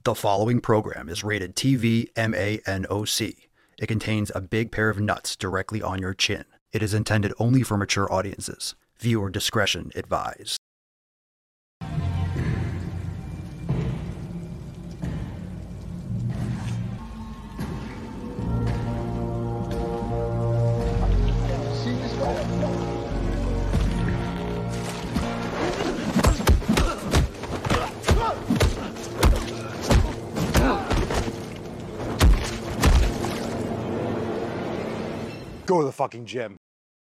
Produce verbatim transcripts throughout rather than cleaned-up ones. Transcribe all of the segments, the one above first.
The following program is rated T V M A N O C. It contains a big pair of nuts directly on your chin. It is intended only for mature audiences. Viewer discretion advised. Go to the fucking gym.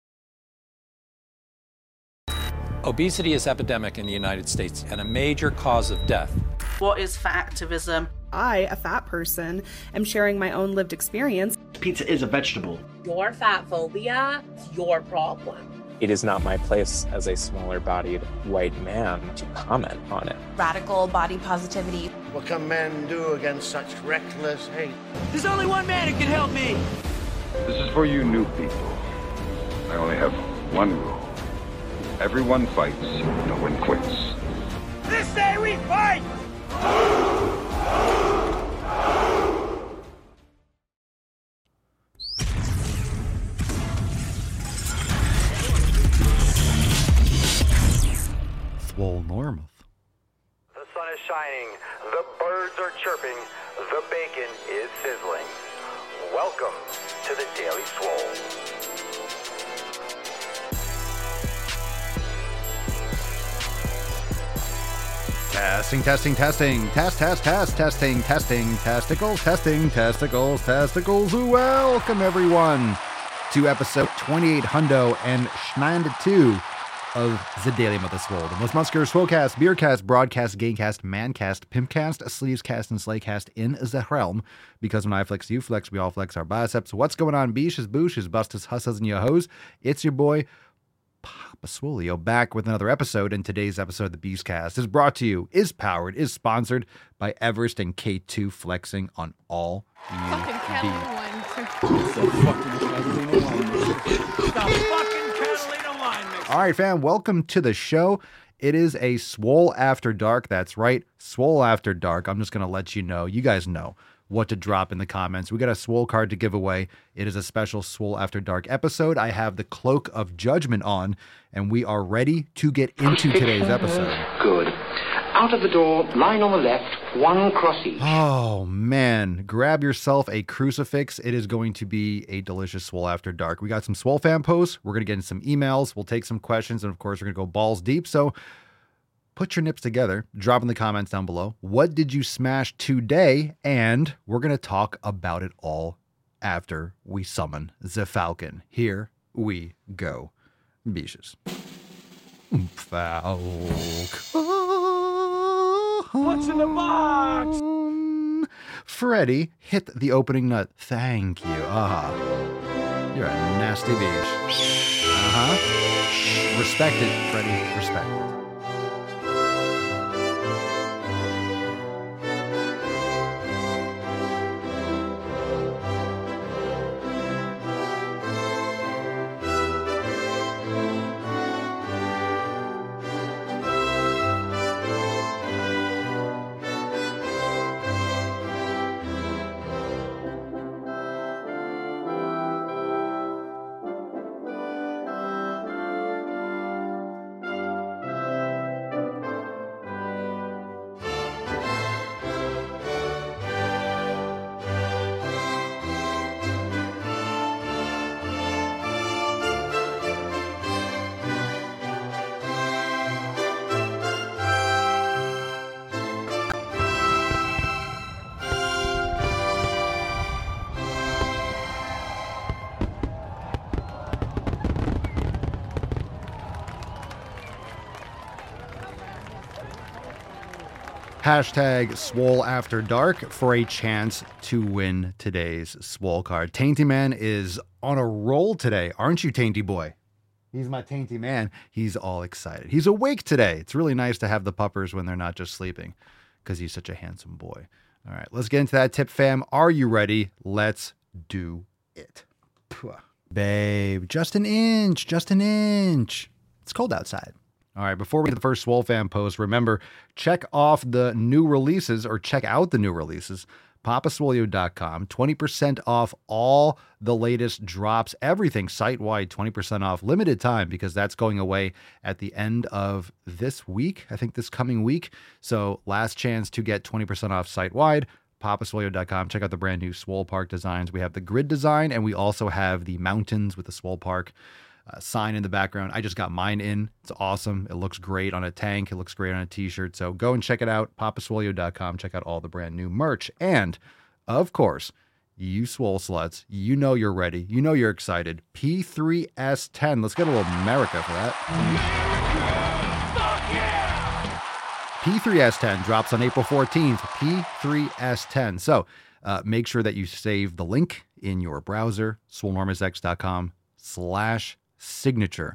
Obesity is epidemic in the United States and a major cause of death. What is fat activism? I, a fat person, am sharing my own lived experience. Pizza is a vegetable. Your fat phobia is your problem. It is not my place as a smaller-bodied white man to comment on it. Radical body positivity. What can men do against such reckless hate? There's only one man who can help me. This is for you new people. I only have one rule. Everyone fights, no one quits. This day we fight! Swole Normuth. The sun is shining, the birds are chirping, the bacon is sizzling. Welcome to the Daily Swole. Testing, testing, testing, test, test, test, testing, testing, testicles, testing, testicles, testicles. Welcome everyone to episode twenty-eight hundo and ninety-two of the Daily Mother Swole, the most muscular swolecast, beercast, broadcast, gamecast, mancast, pimpcast, sleevescast, and slaycast in the realm. Because when I flex, you flex, we all flex our biceps. What's going on, beeshes, booshes, bustas, husses, and your hoes? It's your boy, Papa Swolio, back with another episode. And today's episode of the Beastcast is brought to you, is powered, is sponsored by Everest and K two flexing on all you fucking Catalina wine. So fucking Catalina wine. Stop fucking Catalina wine mixer. All right, fam, welcome to the show. It is a Swole After Dark. That's right, Swole After Dark. I'm just going to let you know. You guys know what to drop in the comments. We got a Swole card to give away. It is a special Swole After Dark episode. I have the Cloak of Judgment on, and we are ready to get into today's episode. Good. Out of the door, line on the left, one cross each. Oh, man. Grab yourself a crucifix. It is going to be a delicious Swole After Dark. We got some Swole fan posts. We're going to get in some emails. We'll take some questions, and of course, we're going to go balls deep. So put your nips together. Drop in the comments down below. What did you smash today? And we're going to talk about it all after we summon the Falcon. Here we go. Beaches. Falcon. What's in the box? Freddy, hit the opening nut. Thank you. Ah, you're a nasty beach. Uh-huh. Respect it, Freddy. Respect it. Hashtag Swole After Dark for a chance to win today's Swole card. Tainty Man is on a roll today. Aren't you, Tainty Boy? He's my Tainty Man. He's all excited. He's awake today. It's really nice to have the puppers when they're not just sleeping because he's such a handsome boy. All right, let's get into that tip, fam. Are you ready? Let's do it. Babe, just an inch, just an inch. It's cold outside. All right, before we get to the first Swole Fan post, remember, check off the new releases or check out the new releases. papa swolio dot com, twenty percent off all the latest drops, everything site-wide, twenty percent off, limited time, because that's going away at the end of this week, I think this coming week. So last chance to get twenty percent off site-wide, papa swolio dot com. Check out the brand new Swole Park designs. We have the grid design, and we also have the mountains with the Swole Park Uh, sign in the background. I just got mine in. It's awesome. It looks great on a tank. It looks great on a t-shirt. So go and check it out. papa swolio dot com. Check out all the brand new merch. And of course, you swole sluts, you know you're ready. You know you're excited. P three S ten. Let's get a little America for that. P three S ten drops on April fourteenth. P three S ten. So uh, make sure that you save the link in your browser, swolenormousx dot com slash signature.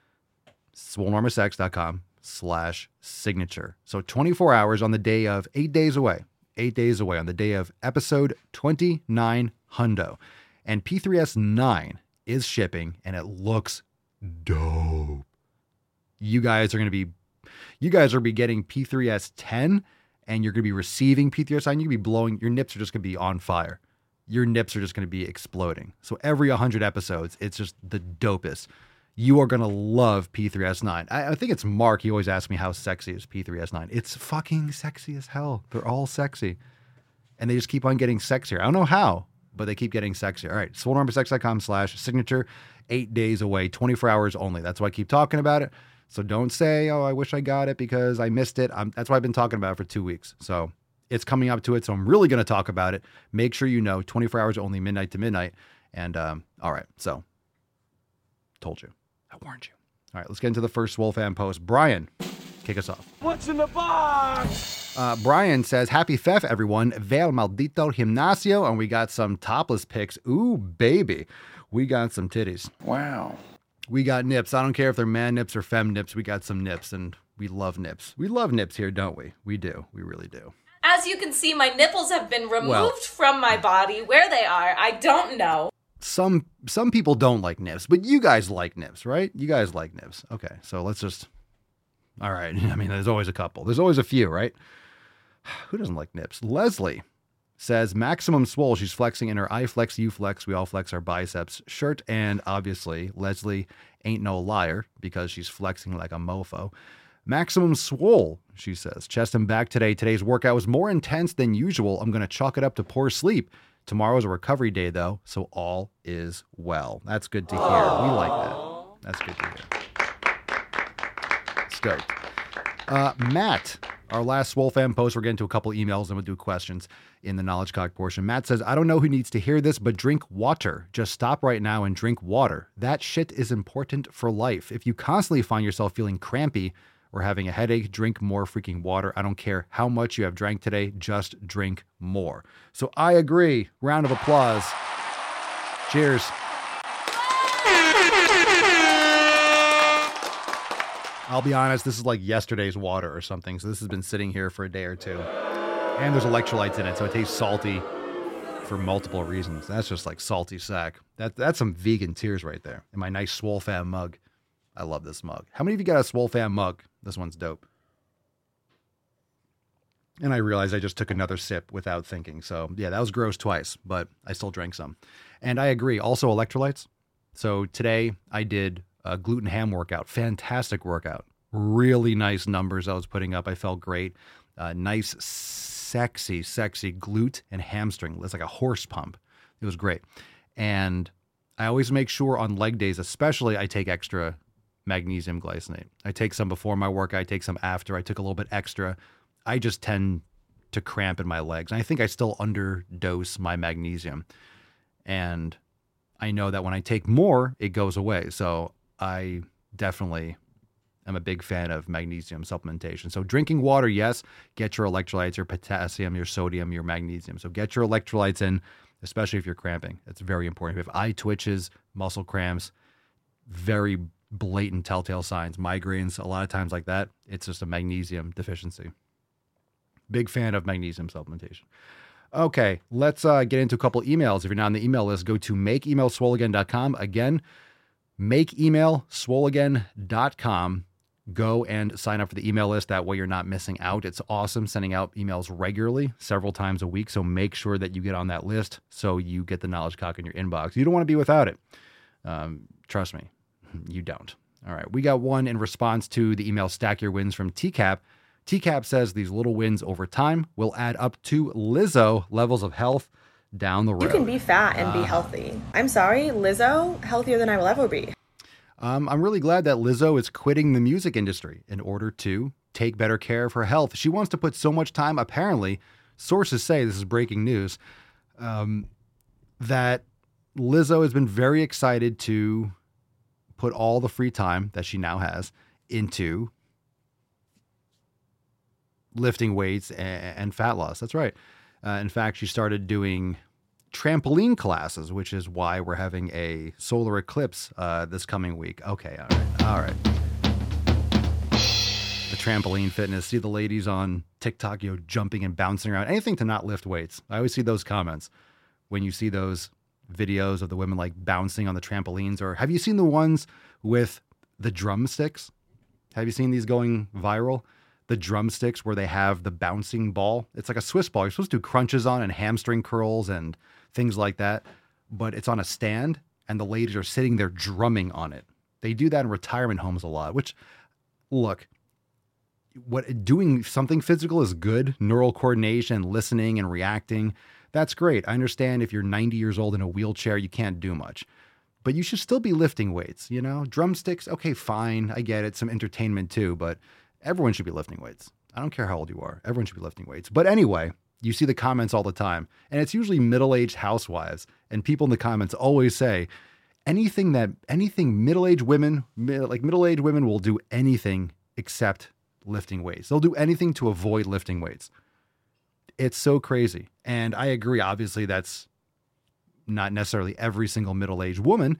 swolenormousx.com slash signature. So twenty-four hours on the day of eight days away, eight days away on the day of episode twenty-nine hundo. And P three S nine is shipping and it looks dope. You guys are going to be, you guys are be getting P three S ten and you're going to be receiving P three S nine. You're going to be blowing, your nips are just going to be on fire. Your nips are just going to be exploding. So every one hundred episodes, it's just the dopest. You are going to love P three S nine. I, I think it's Mark. He always asks me how sexy is P three S nine. It's fucking sexy as hell. They're all sexy. And they just keep on getting sexier. I don't know how, but they keep getting sexier. All right, swolenormousx dot com slash signature. Eight days away, twenty-four hours only. That's why I keep talking about it. So don't say, oh, I wish I got it because I missed it. I'm, that's why I've been talking about it for two weeks. So it's coming up to it, so I'm really going to talk about it. Make sure you know, twenty-four hours only, midnight to midnight. And, um, all right, so, told you. I warned you. All right, let's get into the first Swole Fan post. Brian, kick us off. What's in the box? Uh, Brian says, happy F E F, everyone. Vel Maldito Gimnasio, and we got some topless pics. Ooh, baby. We got some titties. Wow. We got nips. I don't care if they're man nips or fem nips. We got some nips, and we love nips. We love nips here, don't we? We do. We really do. As you can see, my nipples have been removed Well, from my body. Where they are, I don't know. Some some people don't like nips, but you guys like nips, right? You guys like nips. Okay, so let's just... All right. I mean, there's always a couple. There's always a few, right? Who doesn't like nips? Leslie says, Maximum Swole. She's flexing in her I flex, you flex, we all flex our biceps shirt. And obviously, Leslie ain't no liar because she's flexing like a mofo. Maximum Swole, she says, chest and back today. Today's workout was more intense than usual. I'm going to chalk it up to poor sleep. Tomorrow's a recovery day, though, so all is well. That's good to hear. We like that. That's good to hear. Stoked. Uh, Matt, our last Swole Fan post, we're getting to a couple emails and we'll do questions in the Knowledge Cock portion. Matt says, I don't know who needs to hear this, but drink water. Just stop right now and drink water. That shit is important for life. If you constantly find yourself feeling crampy or having a headache, drink more freaking water. I don't care how much you have drank today, just drink more. So I agree. Round of applause. Cheers. I'll be honest, this is like yesterday's water or something. So this has been sitting here for a day or two. And there's electrolytes in it, so it tastes salty for multiple reasons. That's just like salty sack. That, that's some vegan tears right there in my nice Swole Fan mug. I love this mug. How many of you got a Swole Fan mug? This one's dope. And I realized I just took another sip without thinking. So yeah, that was gross twice, but I still drank some. And I agree. Also electrolytes. So today I did a gluten ham workout. Fantastic workout. Really nice numbers I was putting up. I felt great. Uh, nice, sexy, sexy glute and hamstring. It's like a horse pump. It was great. And I always make sure on leg days, especially, I take extra magnesium glycinate. I take some before my workout. I take some after. I took a little bit extra. I just tend to cramp in my legs. And I think I still underdose my magnesium. And I know that when I take more, it goes away. So I definitely am a big fan of magnesium supplementation. So drinking water, yes. Get your electrolytes, your potassium, your sodium, your magnesium. So get your electrolytes in, especially if you're cramping. It's very important. If you have eye twitches, muscle cramps, very blatant telltale signs, migraines, a lot of times like that, it's just a magnesium deficiency. Big fan of magnesium supplementation. Okay, let's uh, get into a couple emails. If you're not on the email list, go to make email swole again dot com. Again, make email swole again dot com. go and sign up for the email list. That way you're not missing out. It's awesome sending out emails regularly, several times a week. So make sure that you get on that list so you get the Knowledge Cock in your inbox. You don't want to be without it. Um, trust me, you don't. All right. We got one in response to the email Stack Your Wins from T CAP. T CAP says these little wins over time will add up to Lizzo levels of health down the road. You can be fat and uh, be healthy. I'm sorry, Lizzo, healthier than I will ever be. Um, I'm really glad that Lizzo is quitting the music industry in order to take better care of her health. She wants to put so much time, apparently, sources say, this is breaking news, um, that Lizzo has been very excited to put all the free time that she now has into lifting weights and, and fat loss. That's right. Uh, in fact, she started doing trampoline classes, which is why we're having a solar eclipse uh, this coming week. Okay, all right, all right. The trampoline fitness. See the ladies on TikTok, you know, jumping and bouncing around. Anything to not lift weights. I always see those comments when you see those videos of the women like bouncing on the trampolines. Or have you seen the ones with the drumsticks? Have you seen these going viral? The drumsticks where they have the bouncing ball. It's like a Swiss ball. You're supposed to do crunches on and hamstring curls and things like that, but it's on a stand and the ladies are sitting there drumming on it. They do that in retirement homes a lot, which, look, what doing something physical is good. Neural coordination, listening and reacting. That's great. I understand if you're ninety years old in a wheelchair, you can't do much, but you should still be lifting weights, you know, drumsticks. Okay, fine. I get it. Some entertainment too, but everyone should be lifting weights. I don't care how old you are. Everyone should be lifting weights. But anyway, you see the comments all the time, and it's usually middle-aged housewives, and people in the comments always say anything that anything middle-aged women, like middle-aged women will do anything except lifting weights. They'll do anything to avoid lifting weights. It's so crazy. And I agree. Obviously, that's not necessarily every single middle-aged woman,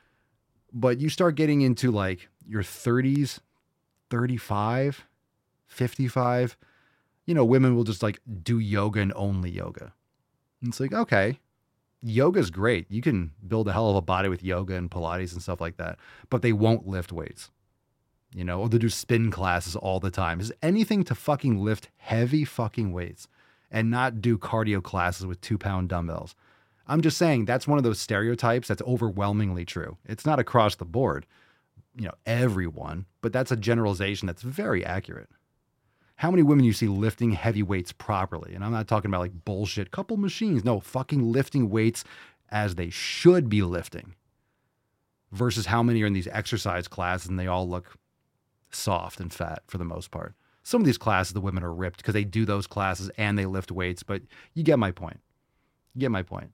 but you start getting into like your thirties, thirty-five, fifty-five, you know, women will just like do yoga and only yoga. And it's like, okay, yoga's great. You can build a hell of a body with yoga and Pilates and stuff like that, but they won't lift weights, you know, or they do spin classes all the time. Is anything to fucking lift heavy fucking weights and not do cardio classes with two pound dumbbells. I'm just saying that's one of those stereotypes that's overwhelmingly true. It's not across the board, you know, everyone, but that's a generalization that's very accurate. How many women you see lifting heavy weights properly? And I'm not talking about like bullshit couple machines. No, fucking lifting weights as they should be lifting versus how many are in these exercise classes and they all look soft and fat for the most part. Some of these classes, the women are ripped because they do those classes and they lift weights, but you get my point. You get my point.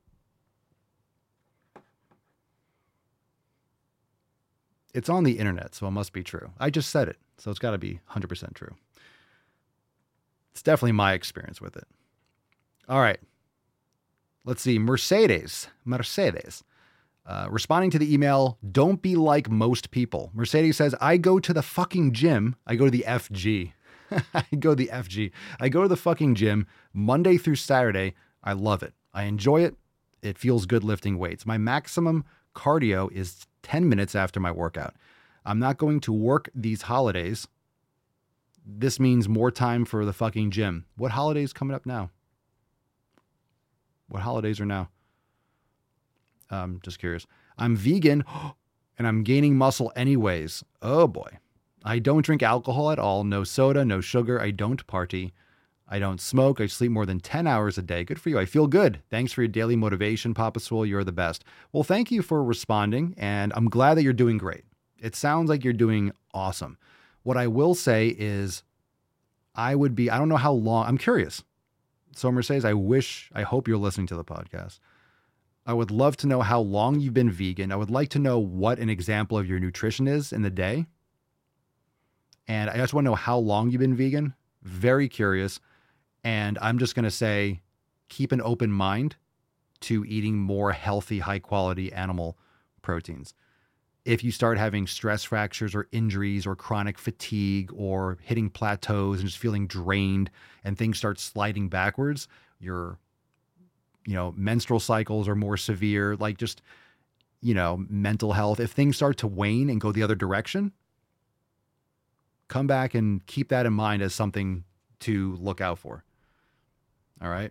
It's on the internet, so it must be true. I just said it, so it's got to be one hundred percent true. It's definitely my experience with it. All right. Let's see. Mercedes. Mercedes. Uh, responding to the email, don't be like most people. Mercedes says, I go to the fucking gym. I go to the F G. I go to the F G. I go to the fucking gym Monday through Saturday. I love it. I enjoy it. It feels good lifting weights. My maximum cardio is ten minutes after my workout. I'm not going to work these holidays. This means more time for the fucking gym. What holidays coming up now? What holidays are now? Um, just curious. I'm vegan and I'm gaining muscle anyways. Oh boy. I don't drink alcohol at all. No soda, no sugar. I don't party. I don't smoke. I sleep more than ten hours a day. Good for you. I feel good. Thanks for your daily motivation, Papa Swole. You're the best. Well, thank you for responding, and I'm glad that you're doing great. It sounds like you're doing awesome. What I will say is I would be, I don't know how long, I'm curious. So Mercedes, I wish, I hope you're listening to the podcast. I would love to know how long you've been vegan. I would like to know what an example of your nutrition is in the day. And I just want to know how long you've been vegan. Very curious. And I'm just going to say, keep an open mind to eating more healthy, high quality animal proteins. If you start having stress fractures or injuries or chronic fatigue or hitting plateaus and just feeling drained and things start sliding backwards, your, you know, menstrual cycles are more severe, like just, you know, mental health. If things start to wane and go the other direction, come back and keep that in mind as something to look out for. All right.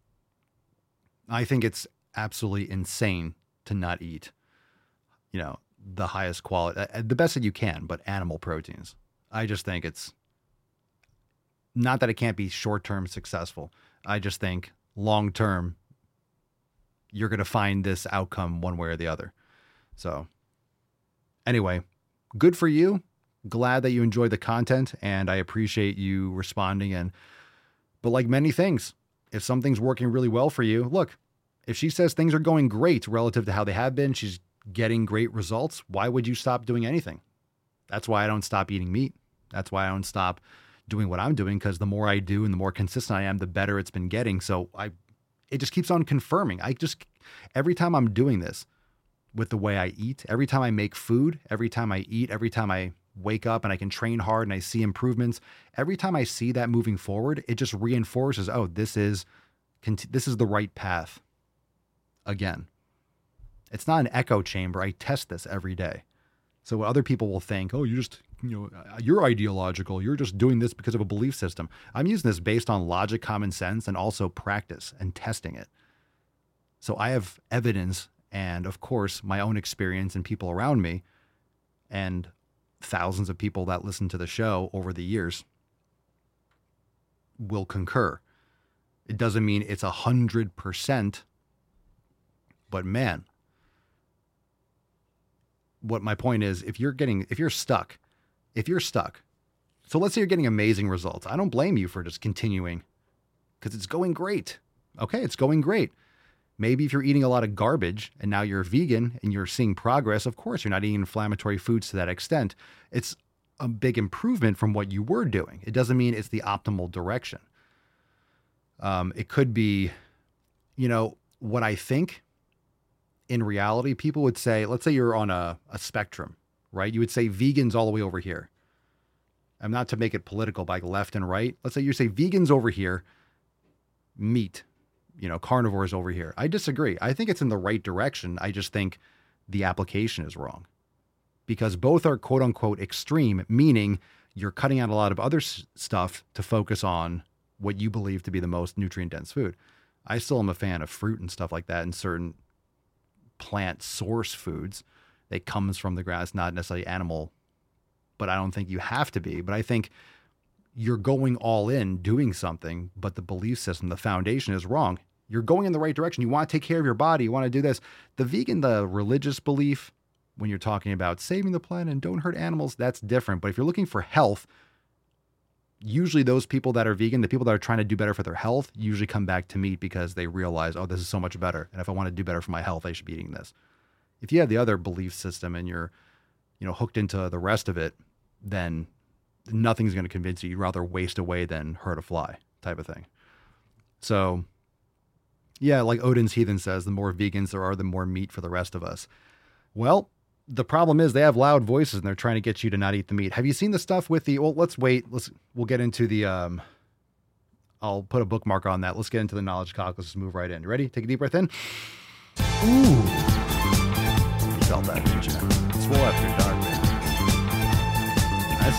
I think it's absolutely insane to not eat, you know, the highest quality, uh, the best that you can, but animal proteins. I just think it's not that it can't be short-term successful. I just think long-term, you're going to find this outcome one way or the other. So anyway, good for you. Glad that you enjoyed the content, and I appreciate you responding. And, but like many things, if something's working really well for you, look, if she says things are going great relative to how they have been, she's getting great results, why would you stop doing anything? That's why I don't stop eating meat. That's why I don't stop doing what I'm doing, because the more I do and the more consistent I am, the better it's been getting. So I, it just keeps on confirming. I just, every time I'm doing this with the way I eat, every time I make food, every time I eat, every time I wake up and I can train hard and I see improvements, every time I see that moving forward, it just reinforces, oh, this is, this is the right path. Again, it's not an echo chamber. I test this every day. So other people will think, oh, you just, you know, you're ideological. You're just doing this because of a belief system. I'm using this based on logic, common sense, and also practice and testing it. So I have evidence and, of course, my own experience and people around me and thousands of people that listen to the show over the years will concur. It doesn't mean it's a hundred percent, but man, what my point is, if you're getting, if you're stuck, if you're stuck, so let's say you're getting amazing results. I don't blame you for just continuing because it's going great. Okay, it's going great. Maybe if you're eating a lot of garbage and now you're vegan and you're seeing progress, of course, you're not eating inflammatory foods to that extent. It's a big improvement from what you were doing. It doesn't mean it's the optimal direction. Um, it could be, you know, what I think in reality, people would say, let's say you're on a, a spectrum, right? You would say vegans all the way over here. I'm not to make it political by left and right. Let's say you say vegans over here, meat, you know, carnivores over here. I disagree. I think it's in the right direction. I just think the application is wrong because both are quote unquote extreme, meaning you're cutting out a lot of other s- stuff to focus on what you believe to be the most nutrient dense food. I still am a fan of fruit and stuff like that and certain plant source foods that comes from the grass, not necessarily animal, but I don't think you have to be. But I think you're going all in doing something, but the belief system, the foundation is wrong. You're going in the right direction. You want to take care of your body. You want to do this. The vegan, the religious belief, when you're talking about saving the planet and don't hurt animals, that's different. But if you're looking for health, usually those people that are vegan, the people that are trying to do better for their health, usually come back to meat because they realize, oh, this is so much better. And if I want to do better for my health, I should be eating this. If you have the other belief system and you're, you know, hooked into the rest of it, then nothing's going to convince you. You'd rather waste away than hurt a fly type of thing. So yeah, like Odin's Heathen says, the more vegans there are, the more meat for the rest of us. Well, the problem is they have loud voices and they're trying to get you to not eat the meat. Have you seen the stuff with the, well, let's wait. Let's, we'll get into the, um, I'll put a bookmark on that. Let's get into the knowledge cock. Let's just move right in. You ready? Take a deep breath in. Ooh. You felt that, didn't you? Swole after dark, man. I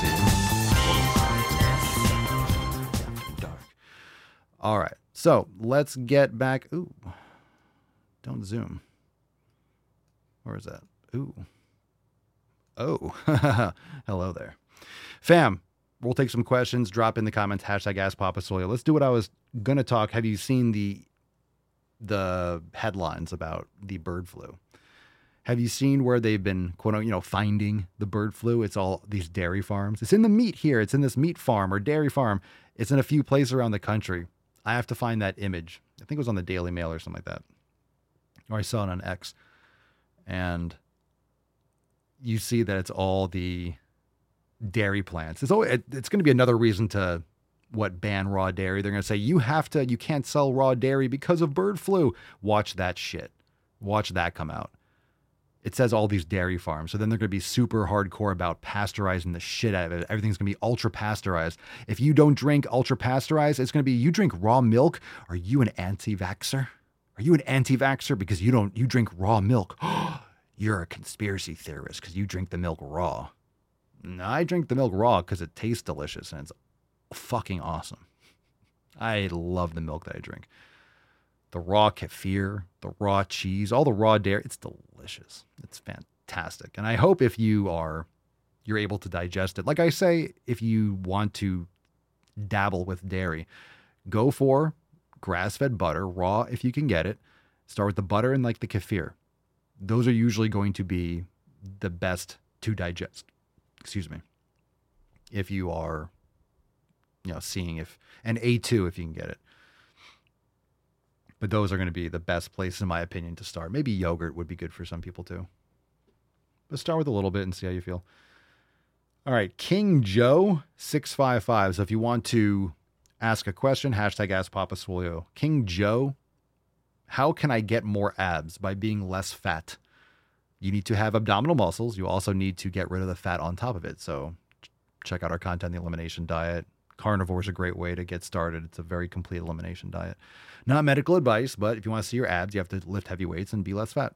see. After dark. All right. So let's get back. Ooh, don't zoom. Where is that? Ooh. Oh, hello there. Fam, we'll take some questions. Drop in the comments, hashtag Ask Papa Swolio. Let's do what I was going to talk. Have you seen the the headlines about the bird flu? Have you seen where they've been, quote unquote, you know, finding the bird flu? It's all these dairy farms. It's in the meat here. It's in this meat farm or dairy farm. It's in a few places around the country. I have to find that image. I think it was on the Daily Mail or something like that. Or I saw it on X. And you see that it's all the dairy plants. It's all, it, it's going to be another reason to what ban raw dairy. They're going to say, you have to, you can't sell raw dairy because of bird flu. Watch that shit. Watch that come out. It says all these dairy farms. So then they're going to be super hardcore about pasteurizing the shit out of it. Everything's going to be ultra pasteurized. If you don't drink ultra pasteurized, it's going to be, you drink raw milk. Are you an anti-vaxxer? Are you an anti-vaxxer because you don't, you drink raw milk? You're a conspiracy theorist because you drink the milk raw. I drink the milk raw because it tastes delicious and it's fucking awesome. I love the milk that I drink. The raw kefir, the raw cheese, all the raw dairy. It's delicious. It's fantastic. And I hope if you are, you're able to digest it. Like I say, if you want to dabble with dairy, go for grass-fed butter, raw if you can get it. Start with the butter and like the kefir. Those are usually going to be the best to digest. Excuse me. If you are, you know, seeing if, and A two if you can get it. But those are going to be the best places, in my opinion, to start. Maybe yogurt would be good for some people too. But start with a little bit and see how you feel. All right, King Joe six five five. So if you want to ask a question, hashtag Ask Papa Swolio. King Joe, how can I get more abs by being less fat? You need to have abdominal muscles. You also need to get rid of the fat on top of it. So check out our content, the elimination diet. Carnivore is a great way to get started. It's a very complete elimination diet. Not medical advice, but if you want to see your abs, you have to lift heavy weights and be less fat.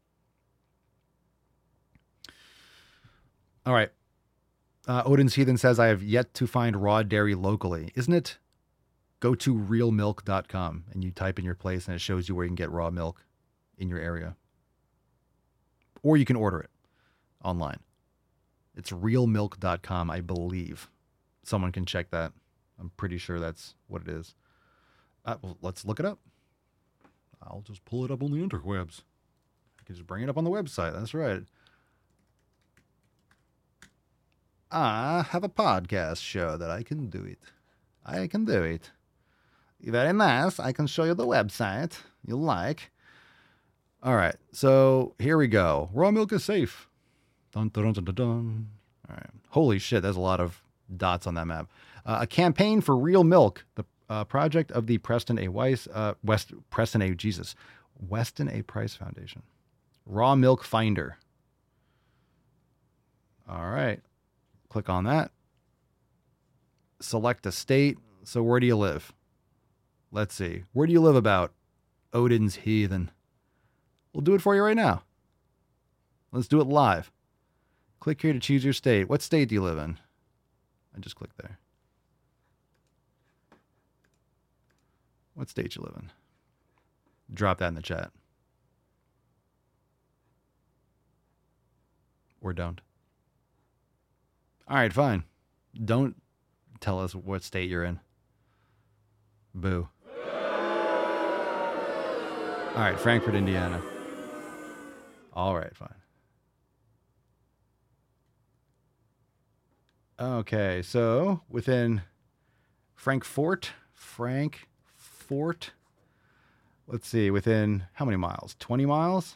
All right. Uh, Odin's Heathen says, I have yet to find raw dairy locally. Isn't it? Go to real milk dot com and you type in your place and it shows you where you can get raw milk in your area. Or you can order it online. It's real milk dot com, I believe. Someone can check that. I'm pretty sure that's what it is. Uh, well, let's look it up. I'll just pull it up on the interwebs. I can just bring it up on the website. That's right. I have a podcast show that I can do it. I can do it. Very nice. I can show you the website you like. All right. So here we go. Raw milk is safe. Dun, dun, dun, dun, dun. All right. Holy shit. There's a lot of dots on that map. Uh, a campaign for real milk. The uh, project of the Preston A. Weiss, uh, West, Preston A. Jesus, Weston A. Price Foundation. Raw Milk Finder. All right. Click on that. Select a state. So where do you live? Let's see. Where do you live about? Odin's Heathen. We'll do it for you right now. Let's do it live. Click here to choose your state. What state do you live in? I just clicked there. What state you live in? Drop that in the chat. Or don't. All right, fine. Don't tell us what state you're in. Boo. All right, Frankfort, Indiana. All right, fine. Okay, so within Frankfort, Frankfort, let's see, within how many miles? twenty miles?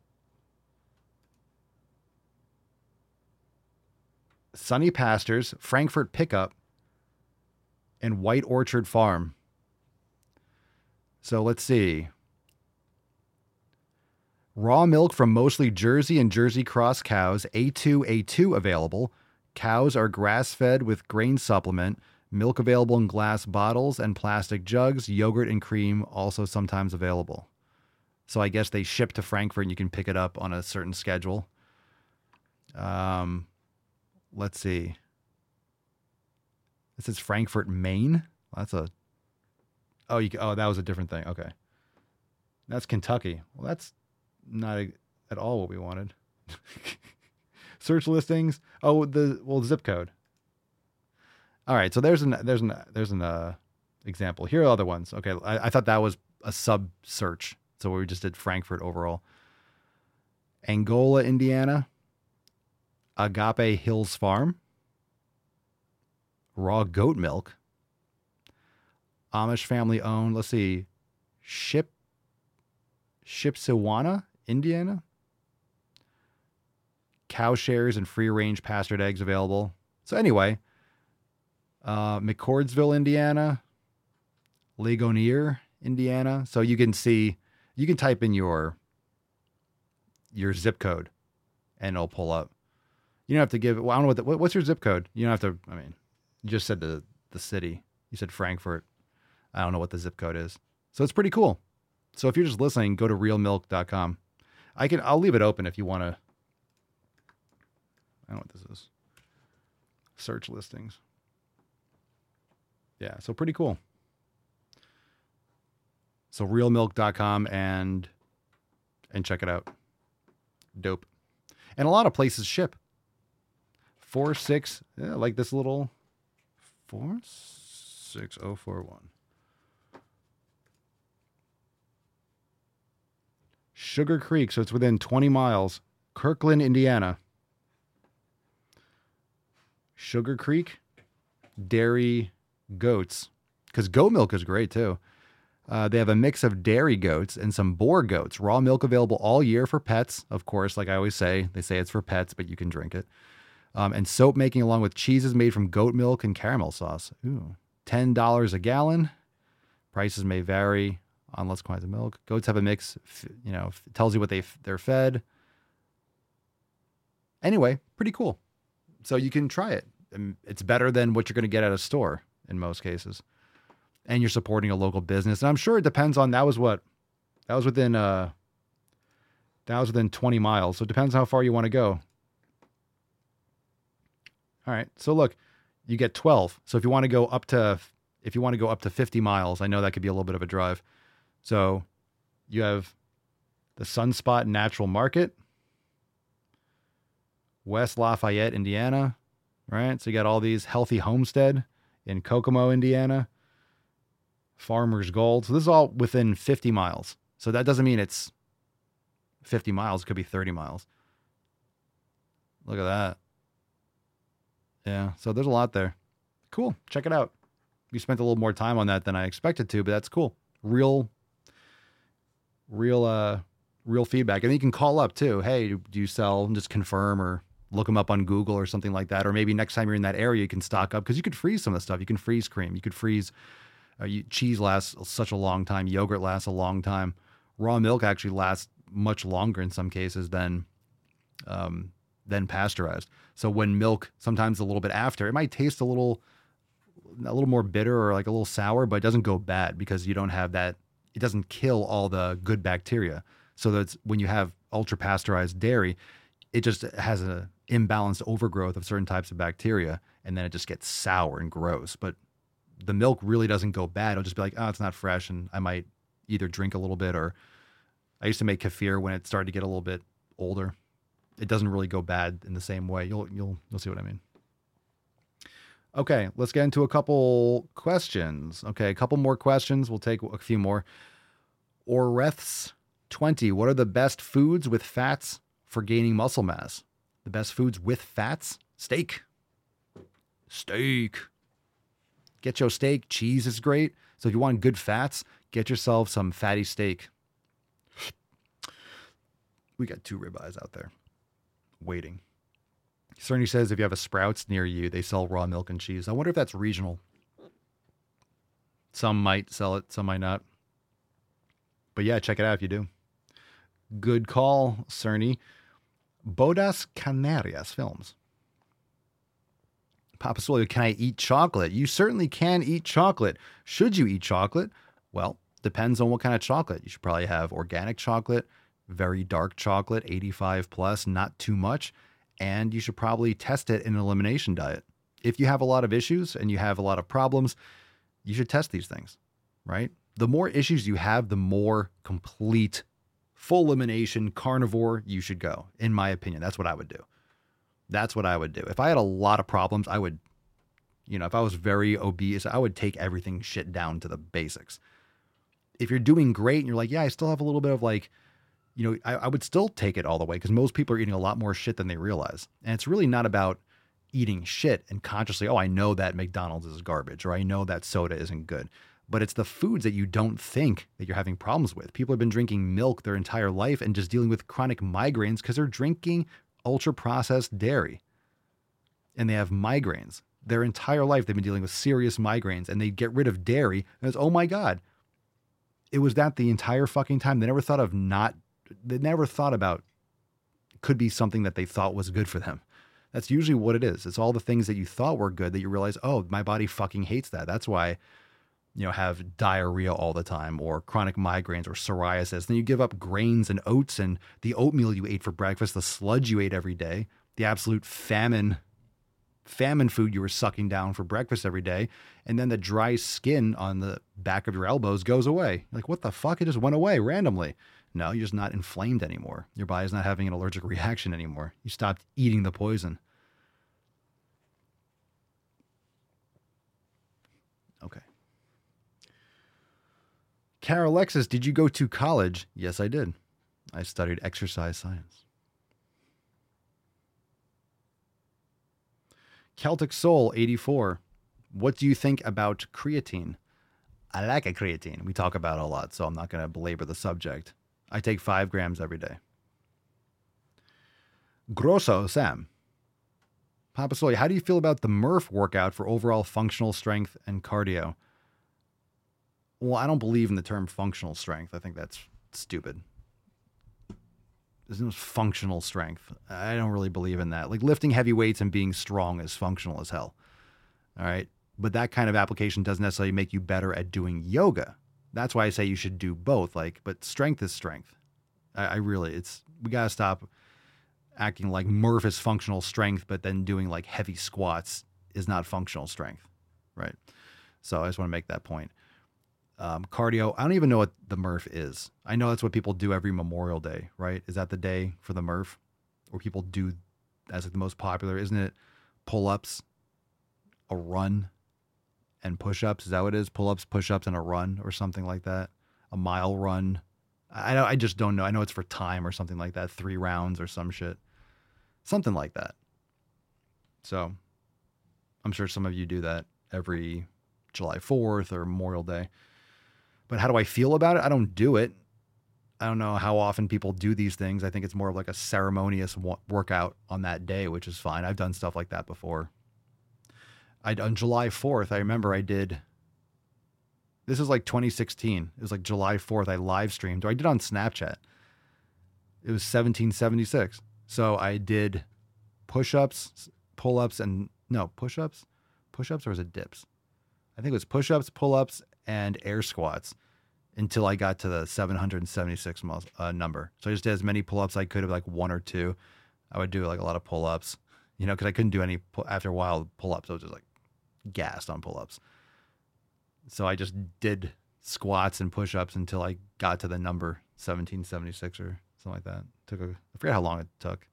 Sunny Pastures, Frankfort Pickup, and White Orchard Farm. So let's see. Raw milk from mostly Jersey and Jersey Cross cows, A two A two available. Cows are grass-fed with grain supplement. Milk available in glass bottles and plastic jugs. Yogurt and cream also sometimes available. So I guess they ship to Frankfurt and you can pick it up on a certain schedule. Um, let's see. This is Frankfurt, Maine. That's a... Oh, you, oh, that was a different thing. Okay. That's Kentucky. Well, that's not a, at all what we wanted. Search listings. Oh, the well zip code. All right, so there's an there's an there's an uh, example. Here are other ones. Okay, I, I thought that was a sub search, so we just did Frankfurt overall. Angola, Indiana. Agape Hills Farm. Raw goat milk. Amish family owned. Let's see, Ship Shipshewana, Indiana. Cow shares and free-range pastured eggs available. So anyway, uh, McCordsville, Indiana, Ligonier, Indiana. So you can see, you can type in your your zip code, and it'll pull up. You don't have to give. Well, I don't know what. The, what what's your zip code? You don't have to. I mean, you just said the the city. You said Frankfurt. I don't know what the zip code is. So it's pretty cool. So if you're just listening, go to real milk dot com. I can. I'll leave it open if you want to. I don't know what this is. Search listings. Yeah, so pretty cool. So real milk dot com and and check it out. Dope. And a lot of places ship. Four six, yeah, like this little four six oh four one. Sugar Creek, so it's within twenty miles. Kirkland, Indiana. Sugar Creek, dairy goats, because goat milk is great too. Uh, they have a mix of dairy goats and some boar goats. Raw milk available all year for pets, of course. Like I always say, they say it's for pets, but you can drink it. Um, and soap making along with cheeses made from goat milk and caramel sauce. Ooh, ten dollars a gallon. Prices may vary on less quantities of milk. Goats have a mix, you know, it tells you what they, they're fed. Anyway, pretty cool. So you can try it. It's better than what you're going to get at a store in most cases. And you're supporting a local business. And I'm sure it depends on, that was what, that was within, uh, that was within twenty miles. So it depends on how far you want to go. All right. So look, you get twelve. So if you want to go up to, if you want to go up to fifty miles, I know that could be a little bit of a drive. So you have the Sunspot Natural Market, West Lafayette, Indiana, right? So you got all these. Healthy Homestead in Kokomo, Indiana, Farmer's Gold. So this is all within fifty miles. So that doesn't mean it's fifty miles. It could be thirty miles. Look at that. Yeah. So there's a lot there. Cool. Check it out. You spent a little more time on that than I expected to, but that's cool. Real, real, uh, real feedback. And you can call up too. Hey, do you sell? And just confirm or look them up on Google or something like that. Or maybe next time you're in that area, you can stock up because you could freeze some of the stuff. You can freeze cream. You could freeze uh, you, cheese lasts such a long time. Yogurt lasts a long time. Raw milk actually lasts much longer in some cases than, um, than pasteurized. So when milk, sometimes a little bit after, it might taste a little, a little more bitter or like a little sour, but it doesn't go bad because you don't have that. It doesn't kill all the good bacteria. So that's when you have ultra pasteurized dairy, it just has an imbalanced overgrowth of certain types of bacteria. And then it just gets sour and gross, but the milk really doesn't go bad. It'll just be like, oh, it's not fresh. And I might either drink a little bit, or I used to make kefir when it started to get a little bit older. It doesn't really go bad in the same way. You'll, you'll, you'll see what I mean. Okay, let's get into a couple questions. Okay, a couple more questions. We'll take a few more. Oreths twenty. What are the best foods with fats for gaining muscle mass? The best foods with fats? Steak. Steak. Get your steak. Cheese is great. So if you want good fats, get yourself some fatty steak. We got two ribeyes out there waiting. Cerny says if you have a Sprouts near you, they sell raw milk and cheese. I wonder if that's regional. Some might sell it, some might not. But yeah, check it out if you do. Good call, Cerny. Bodas Canarias Films. Papa Swolio, can I eat chocolate? You certainly can eat chocolate. Should you eat chocolate? Well, depends on what kind of chocolate. You should probably have organic chocolate, very dark chocolate, eighty-five plus, not too much. And you should probably test it in an elimination diet. If you have a lot of issues and you have a lot of problems, you should test these things, right? The more issues you have, the more complete, full elimination carnivore you should go, in my opinion. That's what I would do. That's what I would do. If I had a lot of problems, I would, you know, if I was very obese, I would take everything shit down to the basics. If you're doing great and you're like, yeah, I still have a little bit of like, you know, I, I would still take it all the way because most people are eating a lot more shit than they realize. And it's really not about eating shit and consciously, oh, I know that McDonald's is garbage or I know that soda isn't good. But it's the foods that you don't think that you're having problems with. People have been drinking milk their entire life and just dealing with chronic migraines because they're drinking ultra processed dairy. And they have migraines. Their entire life they've been dealing with serious migraines and they get rid of dairy and it's, oh my God. It was that the entire fucking time. They never thought of not They never thought about could be something that they thought was good for them. That's usually what it is. It's all the things that you thought were good that you realize, oh, my body fucking hates that. That's why, you know, have diarrhea all the time or chronic migraines or psoriasis. Then you give up grains and oats and the oatmeal you ate for breakfast, the sludge you ate every day, the absolute famine famine food you were sucking down for breakfast every day, and then the dry skin on the back of your elbows goes away. You're like, what the fuck? It just went away randomly. No, you're just not inflamed anymore. Your body's not having an allergic reaction anymore. You stopped eating the poison. Okay. Carol Alexis, did you go to college? Yes, I did. I studied exercise science. Celtic Soul eighty-four. What do you think about creatine? I like a creatine. We talk about it a lot, so I'm not going to belabor the subject. I take five grams every day. Grosso Sam. Papa Soy, how do you feel about the Murph workout for overall functional strength and cardio? Well, I don't believe in the term functional strength. I think that's stupid. There's no functional strength. I don't really believe in that. Like lifting heavy weights and being strong is functional as hell. All right. But that kind of application doesn't necessarily make you better at doing yoga. That's why I say you should do both. Like, but strength is strength. I, I really, it's, we got to stop acting like Murph is functional strength, but then doing like heavy squats is not functional strength. Right. So I just want to make that point. Um, cardio, I don't even know what the Murph is. I know that's what people do every Memorial Day, right? Is that the day for the Murph? Or people do as like the most popular, isn't it? Pull-ups, a run, and push-ups. Is that what it is? Pull-ups, push-ups, and a run or something like that. A mile run. I don't, I just don't know. I know it's for time or something like that. Three rounds or some shit. Something like that. So I'm sure some of you do that every July fourth or Memorial Day. But how do I feel about it? I don't do it. I don't know how often people do these things. I think it's more of like a ceremonious workout on that day, which is fine. I've done stuff like that before. I on July fourth, I remember I did. This is like twenty sixteen. It was like July fourth. I live streamed, or I did on Snapchat. It was seventeen seventy-six. So I did push-ups, pull-ups, and no push-ups, push-ups, or was it dips? I think it was push-ups, pull-ups, and air squats until I got to the seven hundred seventy-six mus- uh, number. So I just did as many pull-ups I could, of like one or two. I would do like a lot of pull-ups, you know, because I couldn't do any pull- after a while pull-ups. I was just like gassed on pull-ups. So I just did squats and push-ups until I got to the number seventeen seventy-six or something like that. Took a, I forget how long it took.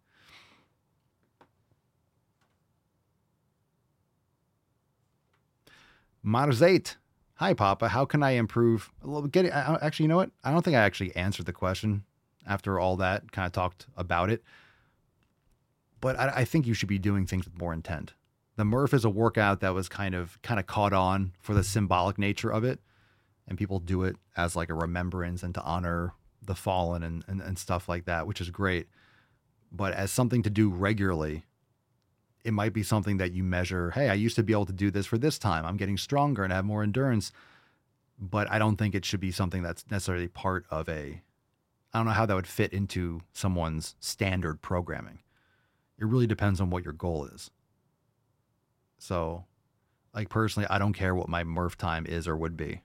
Marzate. Hi, Papa. How can I improve? Get it, actually, you know what? I don't think I actually answered the question after all that, kind of talked about it. But I, I think you should be doing things with more intent. The Murph is a workout that was kind of kind of caught on for the symbolic nature of it. And people do it as like a remembrance and to honor the fallen and, and, and stuff like that, which is great. But as something to do regularly, it might be something that you measure. Hey, I used to be able to do this for this time. I'm getting stronger and have more endurance. But I don't think it should be something that's necessarily part of a, I don't know how that would fit into someone's standard programming. It really depends on what your goal is. So, like personally, I don't care what my Murph time is or would be.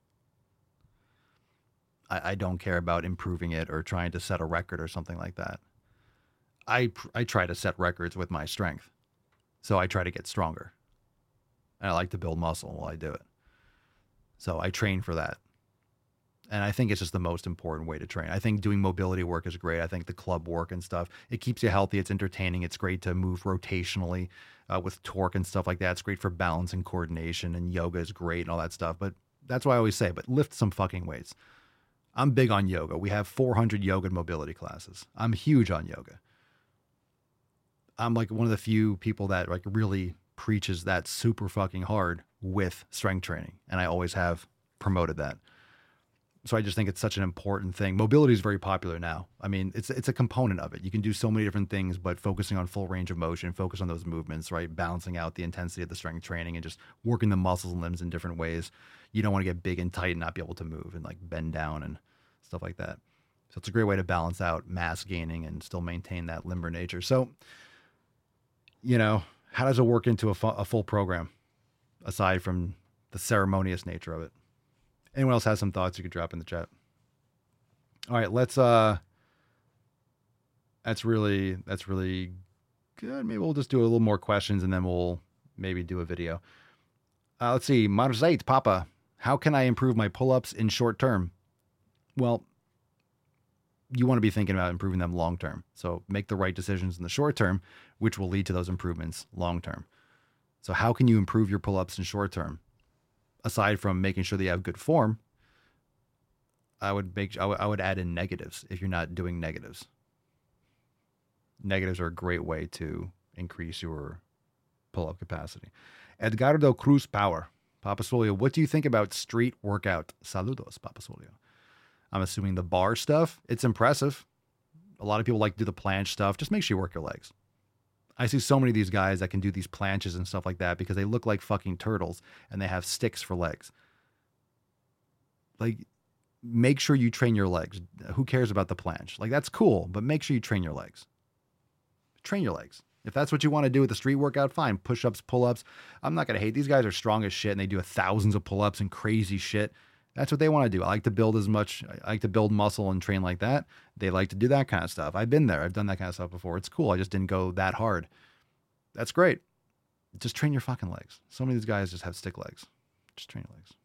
I, I don't care about improving it or trying to set a record or something like that. I I try to set records with my strength. So I try to get stronger. And I like to build muscle while I do it. So I train for that. And I think it's just the most important way to train. I think doing mobility work is great. I think the club work and stuff, it keeps you healthy. It's entertaining. It's great to move rotationally uh, with torque and stuff like that. It's great for balance and coordination, and yoga is great and all that stuff. But that's why I always say, but lift some fucking weights. I'm big on yoga. We have four hundred yoga and mobility classes. I'm huge on yoga. I'm like one of the few people that like really preaches that super fucking hard with strength training. And I always have promoted that. So I just think it's such an important thing. Mobility is very popular now. I mean, it's it's a component of it. You can do so many different things, but focusing on full range of motion, focus on those movements, right? Balancing out the intensity of the strength training and just working the muscles and limbs in different ways. You don't want to get big and tight and not be able to move and like bend down and stuff like that. So it's a great way to balance out mass gaining and still maintain that limber nature. So, you know, how does it work into a, fu- a full program aside from the ceremonious nature of it? Anyone else has some thoughts you could drop in the chat? All right, let's, uh, that's really, that's really Good. Maybe we'll just do a little more questions and then we'll maybe do a video. Uh, let's see. Marzait, Papa, how can I improve my pull-ups in short term? Well, you want to be thinking about improving them long term. So make the right decisions in the short term, which will lead to those improvements long term. So how can you improve your pull-ups in short term? Aside from making sure that you have good form, I would make I would, I would add in negatives if you're not doing negatives. Negatives are a great way to increase your pull-up capacity. Edgardo Cruz Power. Papa Swolio, what do you think about street workout? Saludos, Papa Swolio. I'm assuming the bar stuff, it's impressive. A lot of people like to do the planche stuff. Just make sure you work your legs. I see so many of these guys that can do these planches and stuff like that because they look like fucking turtles and they have sticks for legs. Like, make sure you train your legs. Who cares about the planche? Like, that's cool, but make sure you train your legs. Train your legs. If that's what you want to do with the street workout, fine. Push-ups, pull-ups. I'm not going to hate. These guys are strong as shit and they do thousands of pull-ups and crazy shit. That's what they want to do. I like to build as much. I like to build muscle and train like that. They like to do that kind of stuff. I've been there. I've done that kind of stuff before. It's cool. I just didn't go that hard. That's great. Just train your fucking legs. So many of these guys just have stick legs. Just train your legs.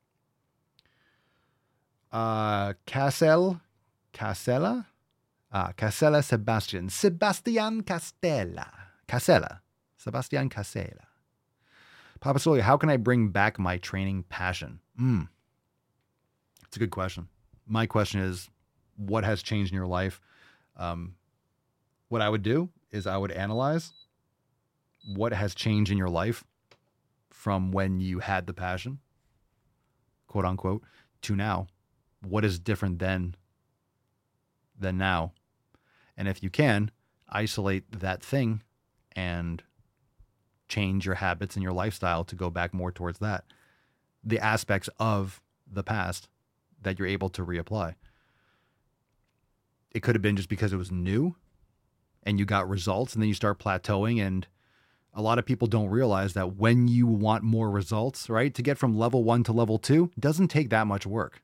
Uh, Cassel, Casella, ah, Casella Sebastian, Sebastian Castella, Casella, Sebastian Casella. Papa Solia, how can I bring back my training passion? Hmm. It's a good question. My question is, what has changed in your life? Um, what I would do is I would analyze what has changed in your life from when you had the passion, quote unquote, to now. What is different then than now? And if you can, isolate that thing and change your habits and your lifestyle to go back more towards that. The aspects of the past that you're able to reapply. It could have been just because it was new and you got results and then you start plateauing. And a lot of people don't realize that when you want more results, right, to get from level one to level two, it doesn't take that much work.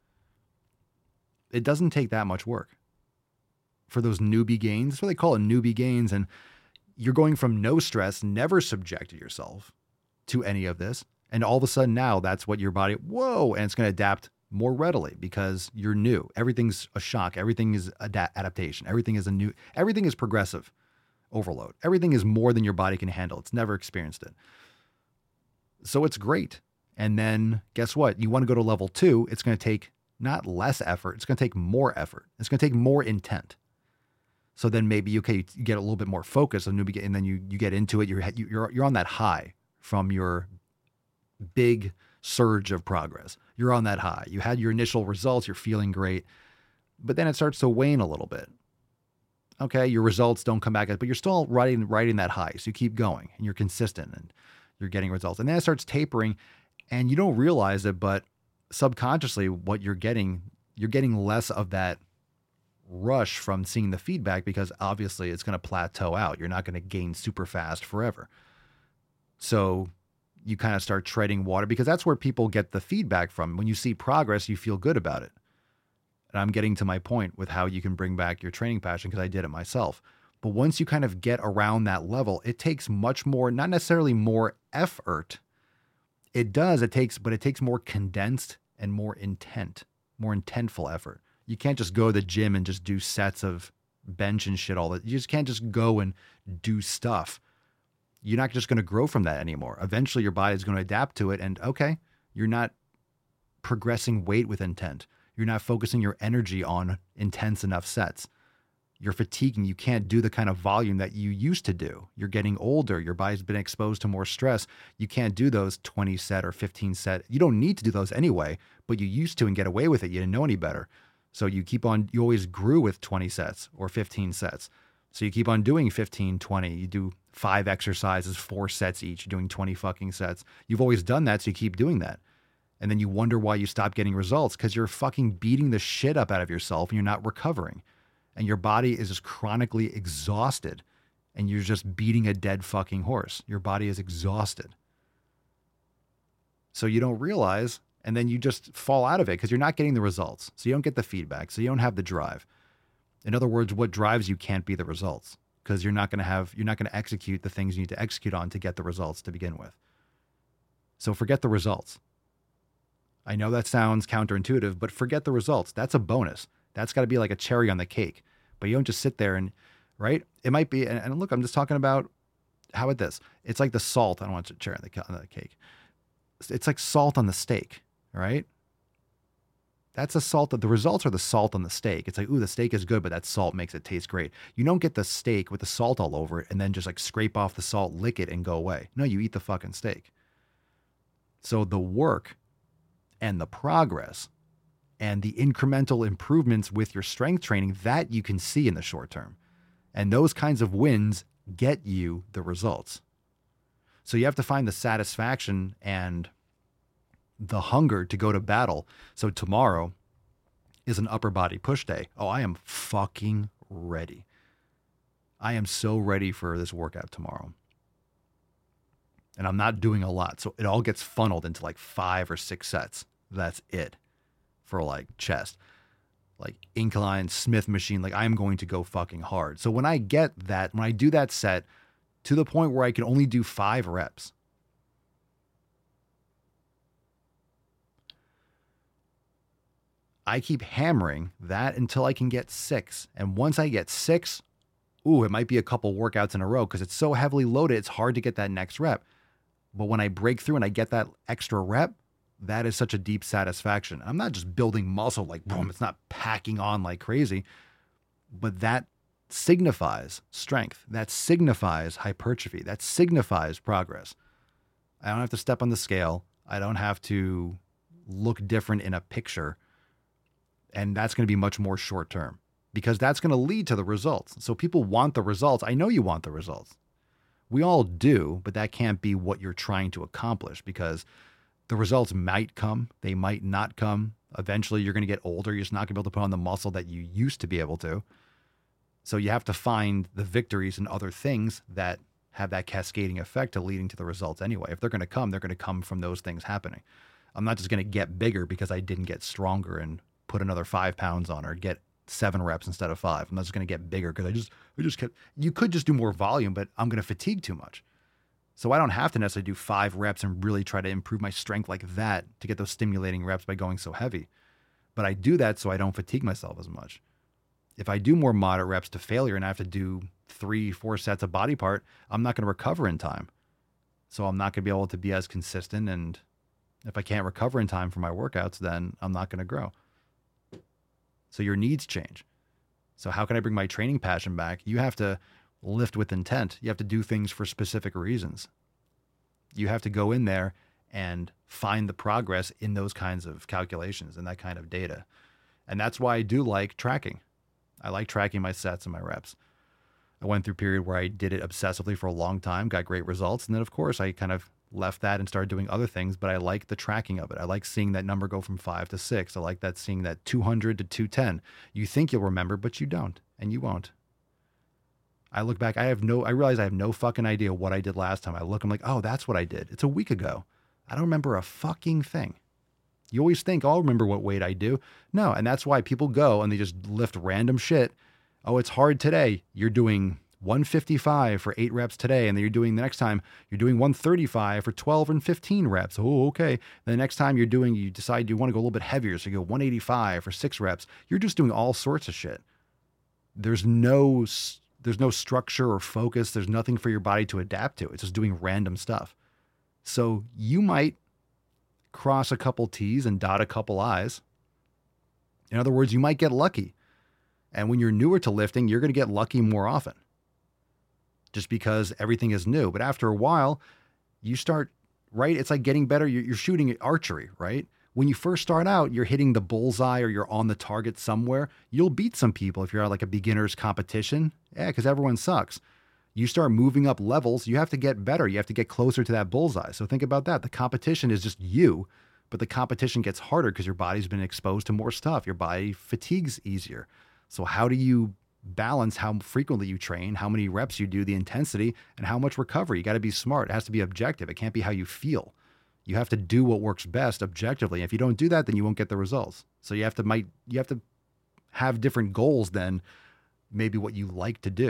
It doesn't take that much work for those newbie gains. That's what they call it, newbie gains. And you're going from no stress, never subjected yourself to any of this. And all of a sudden now that's what your body, whoa, and it's going to adapt more readily because you're new. Everything's a shock. Everything is ad- adaptation. Everything is a new, everything is progressive overload. Everything is more than your body can handle. It's never experienced it. So it's great. And then guess what? You want to go to level two. It's going to take not less effort. It's going to take more effort. It's going to take more intent. So then maybe, okay, you get a little bit more focus and then you, you get into it. You're, you're, you're on that high from your big surge of progress. You're on that high. You had your initial results. You're feeling great, but then it starts to wane a little bit. Okay. Your results don't come back, but you're still riding, riding that high. So you keep going and you're consistent and you're getting results. And then it starts tapering and you don't realize it, but subconsciously what you're getting, you're getting less of that rush from seeing the feedback because obviously it's going to plateau out. You're not going to gain super fast forever. So you kind of start treading water because that's where people get the feedback from. When you see progress, you feel good about it. And I'm getting to my point with how you can bring back your training passion because I did it myself. But once you kind of get around that level, it takes much more, not necessarily more effort. It does, it takes, but it takes more condensed and more intent, more intentful effort. You can't just go to the gym and just do sets of bench and shit all that. You just can't just go and do stuff. You're not just going to grow from that anymore. Eventually your body is going to adapt to it. And okay, you're not progressing weight with intent. You're not focusing your energy on intense enough sets. You're fatiguing. You can't do the kind of volume that you used to do. You're getting older. Your body's been exposed to more stress. You can't do those twenty set or fifteen set. You don't need to do those anyway, but you used to and get away with it. You didn't know any better. So you keep on, you always grew with twenty sets or fifteen sets. So you keep on doing fifteen, twenty. You do five exercises, four sets each. You're doing twenty fucking sets. You've always done that, so you keep doing that. And then you wonder why you stop getting results because you're fucking beating the shit up out of yourself and you're not recovering. And your body is just chronically exhausted and you're just beating a dead fucking horse. Your body is exhausted. So you don't realize, and then you just fall out of it because you're not getting the results. So you don't get the feedback. So you don't have the drive. In other words, what drives you can't be the results. because you're not going to have, you're not going to execute the things you need to execute on to get the results to begin with. So forget the results. I know that sounds counterintuitive, but forget the results. That's a bonus. That's got to be like a cherry on the cake. But you don't just sit there and, right? It might be, and, and look, I'm just talking about, how about this? It's like the salt. I don't want to cherry on the, on the cake. It's like salt on the steak, right? That's a salt. The results are the salt on the steak. It's like, ooh, the steak is good, but that salt makes it taste great. You don't get the steak with the salt all over it and then just like scrape off the salt, lick it, and go away. No, you eat the fucking steak. So the work and the progress and the incremental improvements with your strength training, that you can see in the short term. And those kinds of wins get you the results. So you have to find the satisfaction and the hunger to go to battle. So tomorrow is an upper body push day. Oh, I am fucking ready. I am so ready for this workout tomorrow. And I'm not doing a lot. So it all gets funneled into like five or six sets. That's it for like chest, like incline Smith machine. Like I'm going to go fucking hard. So when I get that, when I do that set to the point where I can only do five reps, I keep hammering that until I can get six. And once I get six, ooh, it might be a couple workouts in a row because it's so heavily loaded, it's hard to get that next rep. But when I break through and I get that extra rep, that is such a deep satisfaction. I'm not just building muscle like boom, it's not packing on like crazy, but that signifies strength. That signifies hypertrophy. That signifies progress. I don't have to step on the scale. I don't have to look different in a picture. And that's going to be much more short term because that's going to lead to the results. So people want the results. I know you want the results. We all do, but that can't be what you're trying to accomplish because the results might come. They might not come. Eventually, you're going to get older. You're just not going to be able to put on the muscle that you used to be able to. So you have to find the victories in other things that have that cascading effect to leading to the results anyway. If they're going to come, they're going to come from those things happening. I'm not just going to get bigger because I didn't get stronger and put another five pounds on or get seven reps instead of five. I'm not just going to get bigger because I just, I just kept, you could just do more volume, but I'm going to fatigue too much. So I don't have to necessarily do five reps and really try to improve my strength like that to get those stimulating reps by going so heavy. But I do that so I don't fatigue myself as much. If I do more moderate reps to failure and I have to do three, four sets of body part, I'm not going to recover in time. So I'm not going to be able to be as consistent. And if I can't recover in time for my workouts, then I'm not going to grow. So your needs change. So how can I bring my training passion back? You have to lift with intent. You have to do things for specific reasons. You have to go in there and find the progress in those kinds of calculations and that kind of data. And that's why I do like tracking. I like tracking my sets and my reps. I went through a period where I did it obsessively for a long time, got great results. And then of course I kind of left that and started doing other things, but I like the tracking of it. I like seeing that number go from five to six. I like that seeing that two hundred to two ten. You think you'll remember, but you don't, and you won't. I look back, I have no, I realize I have no fucking idea what I did last time. I look, I'm like, oh, that's what I did. It's a week ago. I don't remember a fucking thing. You always think, oh, I'll remember what weight I do. No, and that's why people go and they just lift random shit. Oh, it's hard today. You're doing one fifty-five for eight reps today. And then you're doing the next time, you're doing one thirty-five for twelve and fifteen reps. Oh, okay. The next time you're doing, you decide you want to go a little bit heavier. So you go one eighty-five for six reps. You're just doing all sorts of shit. There's no, there's no structure or focus. There's nothing for your body to adapt to. It's just doing random stuff. So you might cross a couple T's and dot a couple I's. In other words, you might get lucky. And when you're newer to lifting, you're going to get lucky more often just because everything is new. But after a while, you start, right? It's like getting better. You're, you're shooting at archery, right? When you first start out, you're hitting the bullseye or you're on the target somewhere. You'll beat some people if you're at like a beginner's competition. Yeah, because everyone sucks. You start moving up levels, you have to get better. You have to get closer to that bullseye. So think about that. The competition is just you, but the competition gets harder because your body's been exposed to more stuff. Your body fatigues easier. So how do you balance how frequently you train, how many reps you do, the intensity, and how much recovery? You got to be smart. It has to be objective. It can't be how you feel. You have to do what works best objectively. If you don't do that, then you won't get the results. So you have to might you have to have different goals than maybe what you like to do.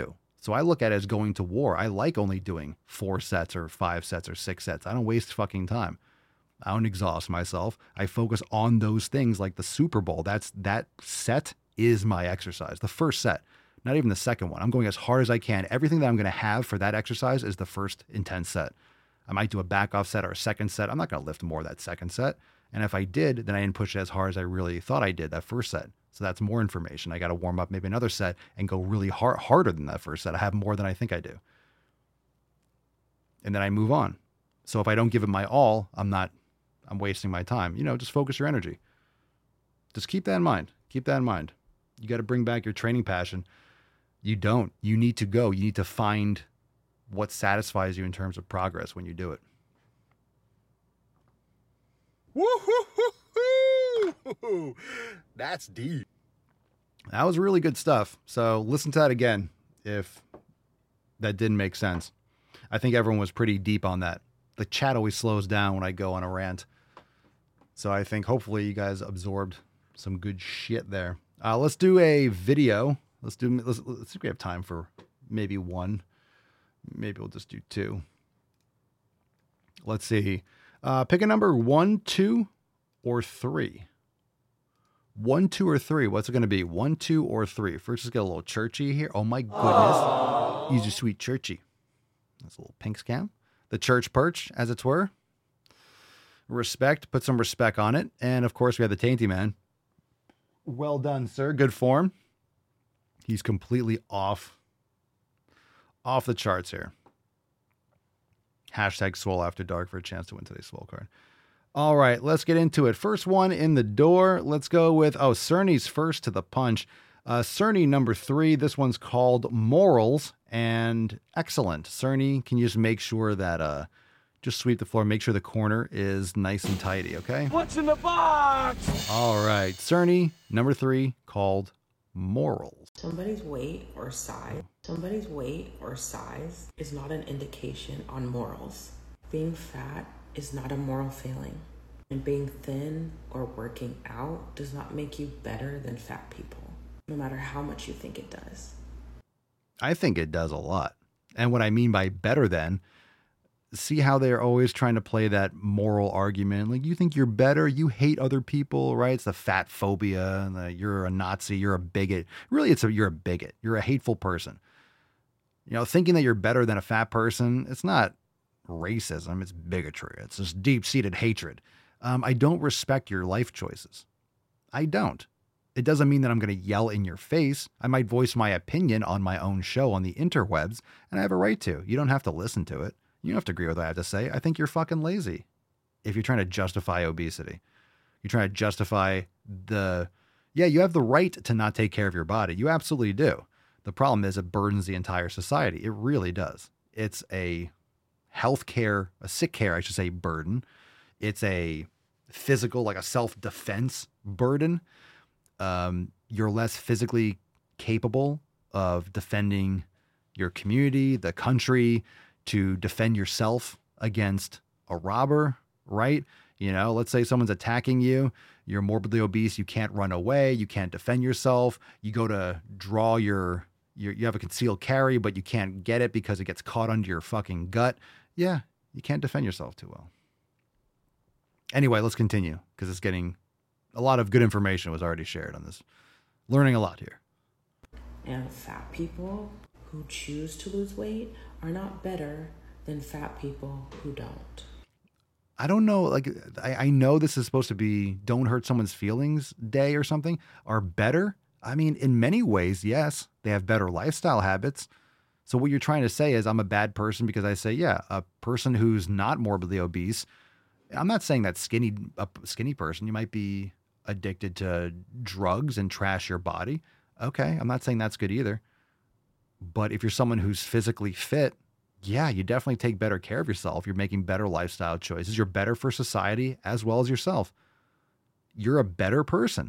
So I look at it as going to war. I like only doing four sets or five sets or six sets. I don't waste fucking time. I don't exhaust myself. I focus on those things like the Super Bowl. That's that set is my exercise. The first set, not even the second one. I'm going as hard as I can. Everything that I'm going to have for that exercise is the first intense set. I might do a back off set or a second set. I'm not going to lift more that second set. And if I did, then I didn't push it as hard as I really thought I did that first set. So that's more information. I got to warm up maybe another set and go really hard, harder than that first set. I have more than I think I do. And then I move on. So if I don't give it my all, I'm not, I'm wasting my time. You know, just focus your energy. Just keep that in mind. Keep that in mind. You got to bring back your training passion. You don't. You need to go. You need to find what satisfies you in terms of progress when you do it. Woo-hoo-hoo-hoo! That's deep. That was really good stuff. So listen to that again if that didn't make sense. I think everyone was pretty deep on that. The chat always slows down when I go on a rant. So I think hopefully you guys absorbed some good shit there. Uh, let's do a video. Let's do, let's, let's see if we have time for maybe one. Maybe we'll just do two. Let's see. Uh, pick a number one, two, or three. One, two, or three. What's it going to be? One, two, or three. First, let's get a little churchy here. Oh my goodness. Aww. Use your sweet churchy. That's a little pink scam. The church perch, as it were. Respect. Put some respect on it. And of course, we have the Tainty Man. Well done, sir. Good form. He's completely off. Off the charts here. Hashtag Swole After Dark for a chance to win today's Swole card. All right, let's get into it. First one in the door. Let's go with, oh, Cerny's first to the punch. Uh, Cerny number three. This one's called Morals and Excellent. Cerny, can you just make sure that, uh, just sweep the floor, make sure the corner is nice and tidy, okay? What's in the box? All right, Cerny number three called Morals. Somebody's weight or size, somebody's weight or size is not an indication on morals. Being fat is not a moral failing, and being thin or working out does not make you better than fat people, no matter how much you think it does. I think it does a lot. And what I mean by better than, see how they're always trying to play that moral argument. Like, you think you're better, you hate other people, right? It's the fat phobia, and the, you're a Nazi, you're a bigot. Really, it's a, you're a bigot. You're a hateful person. You know, thinking that you're better than a fat person, it's not racism, it's bigotry. It's just deep-seated hatred. Um, I don't respect your life choices. I don't. It doesn't mean that I'm going to yell in your face. I might voice my opinion on my own show on the interwebs, and I have a right to. You don't have to listen to it. You don't have to agree with what I have to say. I think you're fucking lazy if you're trying to justify obesity. You're trying to justify the, yeah, you have the right to not take care of your body. You absolutely do. The problem is it burdens the entire society. It really does. It's a healthcare, a sick care, I should say, burden. It's a physical, like a self-defense burden. Um, you're less physically capable of defending your community, the country, to defend yourself against a robber, right? You know, let's say someone's attacking you, you're morbidly obese, you can't run away, you can't defend yourself, you go to draw your, your you have a concealed carry, but you can't get it because it gets caught under your fucking gut. Yeah, you can't defend yourself too well. Anyway, let's continue, because it's getting, a lot of good information was already shared on this. Learning a lot here. And fat people who choose to lose weight are not better than fat people who don't. I don't know, like, I, I know this is supposed to be don't hurt someone's feelings day or something, are better. I mean, in many ways, yes, they have better lifestyle habits. So what you're trying to say is I'm a bad person because I say, yeah, a person who's not morbidly obese, I'm not saying that skinny, a skinny person, you might be addicted to drugs and trash your body. Okay, I'm not saying that's good either. But if you're someone who's physically fit, yeah, you definitely take better care of yourself. You're making better lifestyle choices. You're better for society as well as yourself. You're a better person.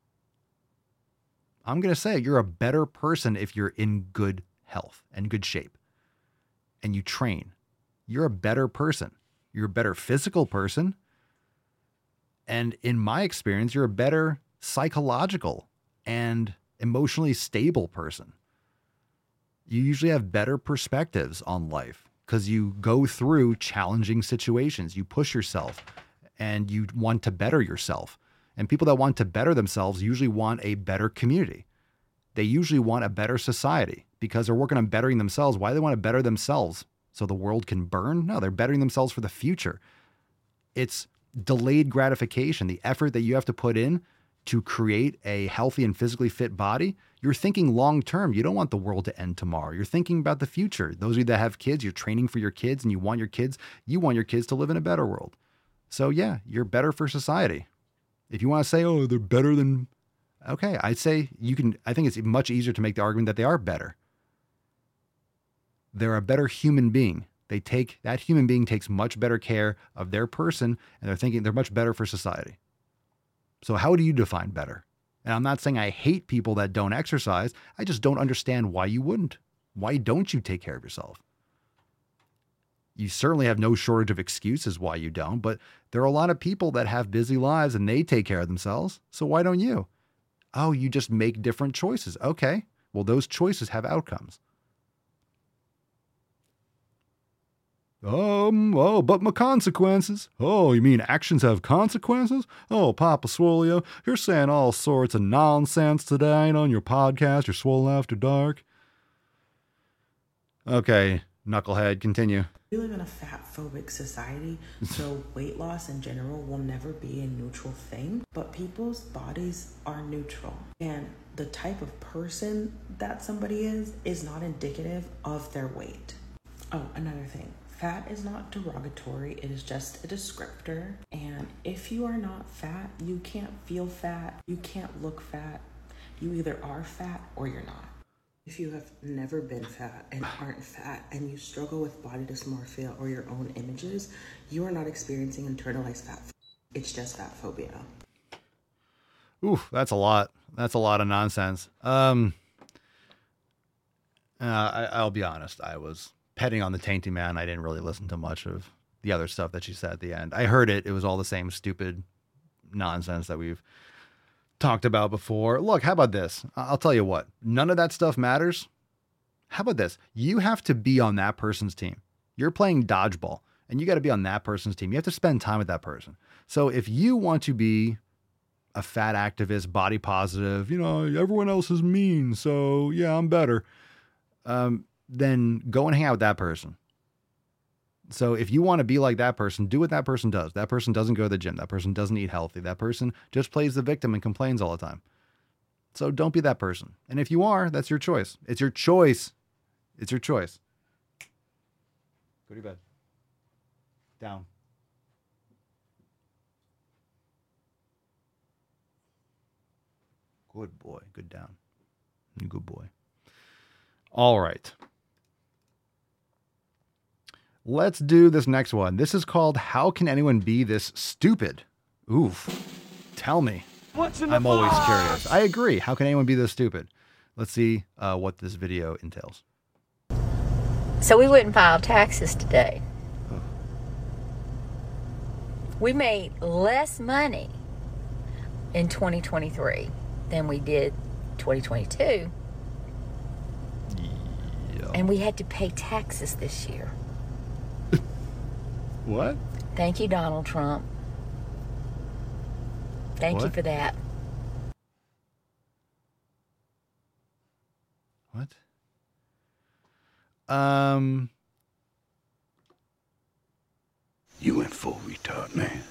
I'm going to say you're a better person if you're in good health and good shape and you train. You're a better person. You're a better physical person. And in my experience, you're a better psychological and emotionally stable person. You usually have better perspectives on life because you go through challenging situations. You push yourself and you want to better yourself. And people that want to better themselves usually want a better community. They usually want a better society because they're working on bettering themselves. Why do they want to better themselves? So the world can burn? No, they're bettering themselves for the future. It's delayed gratification, the effort that you have to put in to create a healthy and physically fit body. You're thinking long-term. You don't want the world to end tomorrow. You're thinking about the future. Those of you that have kids, you're training for your kids and you want your kids, you want your kids to live in a better world. So yeah, you're better for society. If you want to say, oh, they're better than, okay, I'd say you can, I think it's much easier to make the argument that they are better. They're a better human being. They take, that human being takes much better care of their person and they're thinking they're much better for society. So how do you define better? And I'm not saying I hate people that don't exercise. I just don't understand why you wouldn't. Why don't you take care of yourself? You certainly have no shortage of excuses why you don't, but there are a lot of people that have busy lives and they take care of themselves. So why don't you? Oh, you just make different choices. Okay. Well, those choices have outcomes. Um, oh, but my consequences. Oh, you mean actions have consequences? Oh, Papa Swolio, you're saying all sorts of nonsense today on your podcast, your Swole After Dark. Okay, knucklehead, continue. We live in a fat-phobic society, so weight loss in general will never be a neutral thing, but people's bodies are neutral. And the type of person that somebody is, is not indicative of their weight. Oh, another thing. Fat is not derogatory, it is just a descriptor. And if you are not fat, you can't feel fat, you can't look fat. You either are fat or you're not. If you have never been fat and aren't fat and you struggle with body dysmorphia or your own images, you are not experiencing internalized fat. It's just fat phobia. Ooh, that's a lot. That's a lot of nonsense. Um, uh, I, I'll be honest, I was petting on the Tainty Man. I didn't really listen to much of the other stuff that she said at the end. I heard it. It was all the same stupid nonsense that we've talked about before. Look, how about this? I'll tell you what, none of that stuff matters. How about this? You have to be on that person's team. You're playing dodgeball and you got to be on that person's team. You have to spend time with that person. So if you want to be a fat activist, body positive, you know, everyone else is mean. So yeah, I'm better. Um, then go and hang out with that person. So if you want to be like that person, do what that person does. That person doesn't go to the gym. That person doesn't eat healthy. That person just plays the victim and complains all the time. So don't be that person. And if you are, that's your choice. It's your choice. It's your choice. Go to your bed. Down. Good boy. Good down. Good boy. All right. Let's do this next one. This is called How Can Anyone Be This Stupid? Oof. Tell me. What's in the I'm always box? curious. I agree. How can anyone be this stupid? Let's see uh, what this video entails. So we wouldn't file taxes today. Oh. We made less money in twenty twenty-three than we did twenty twenty-two. Yeah. And we had to pay taxes this year. What? Thank you, Donald Trump. Thank What? you for that. What? Um. You went full retard, man.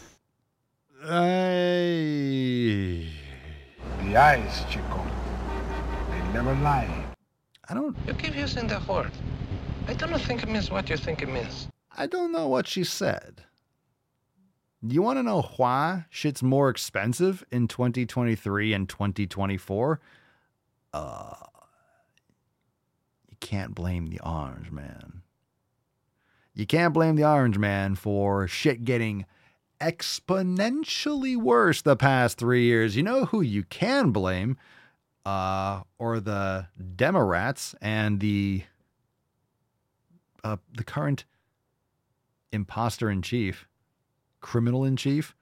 I. The eyes, Chico. They never lie. I don't. You keep using that word. I don't think it means what you think it means. I don't know what she said. You want to know why shit's more expensive in twenty twenty-three and twenty twenty-four? Uh, you can't blame the orange man. You can't blame the orange man for shit getting exponentially worse the past three years. You know who you can blame? Uh, or the Demorats and the uh, the current imposter in chief, criminal in chief,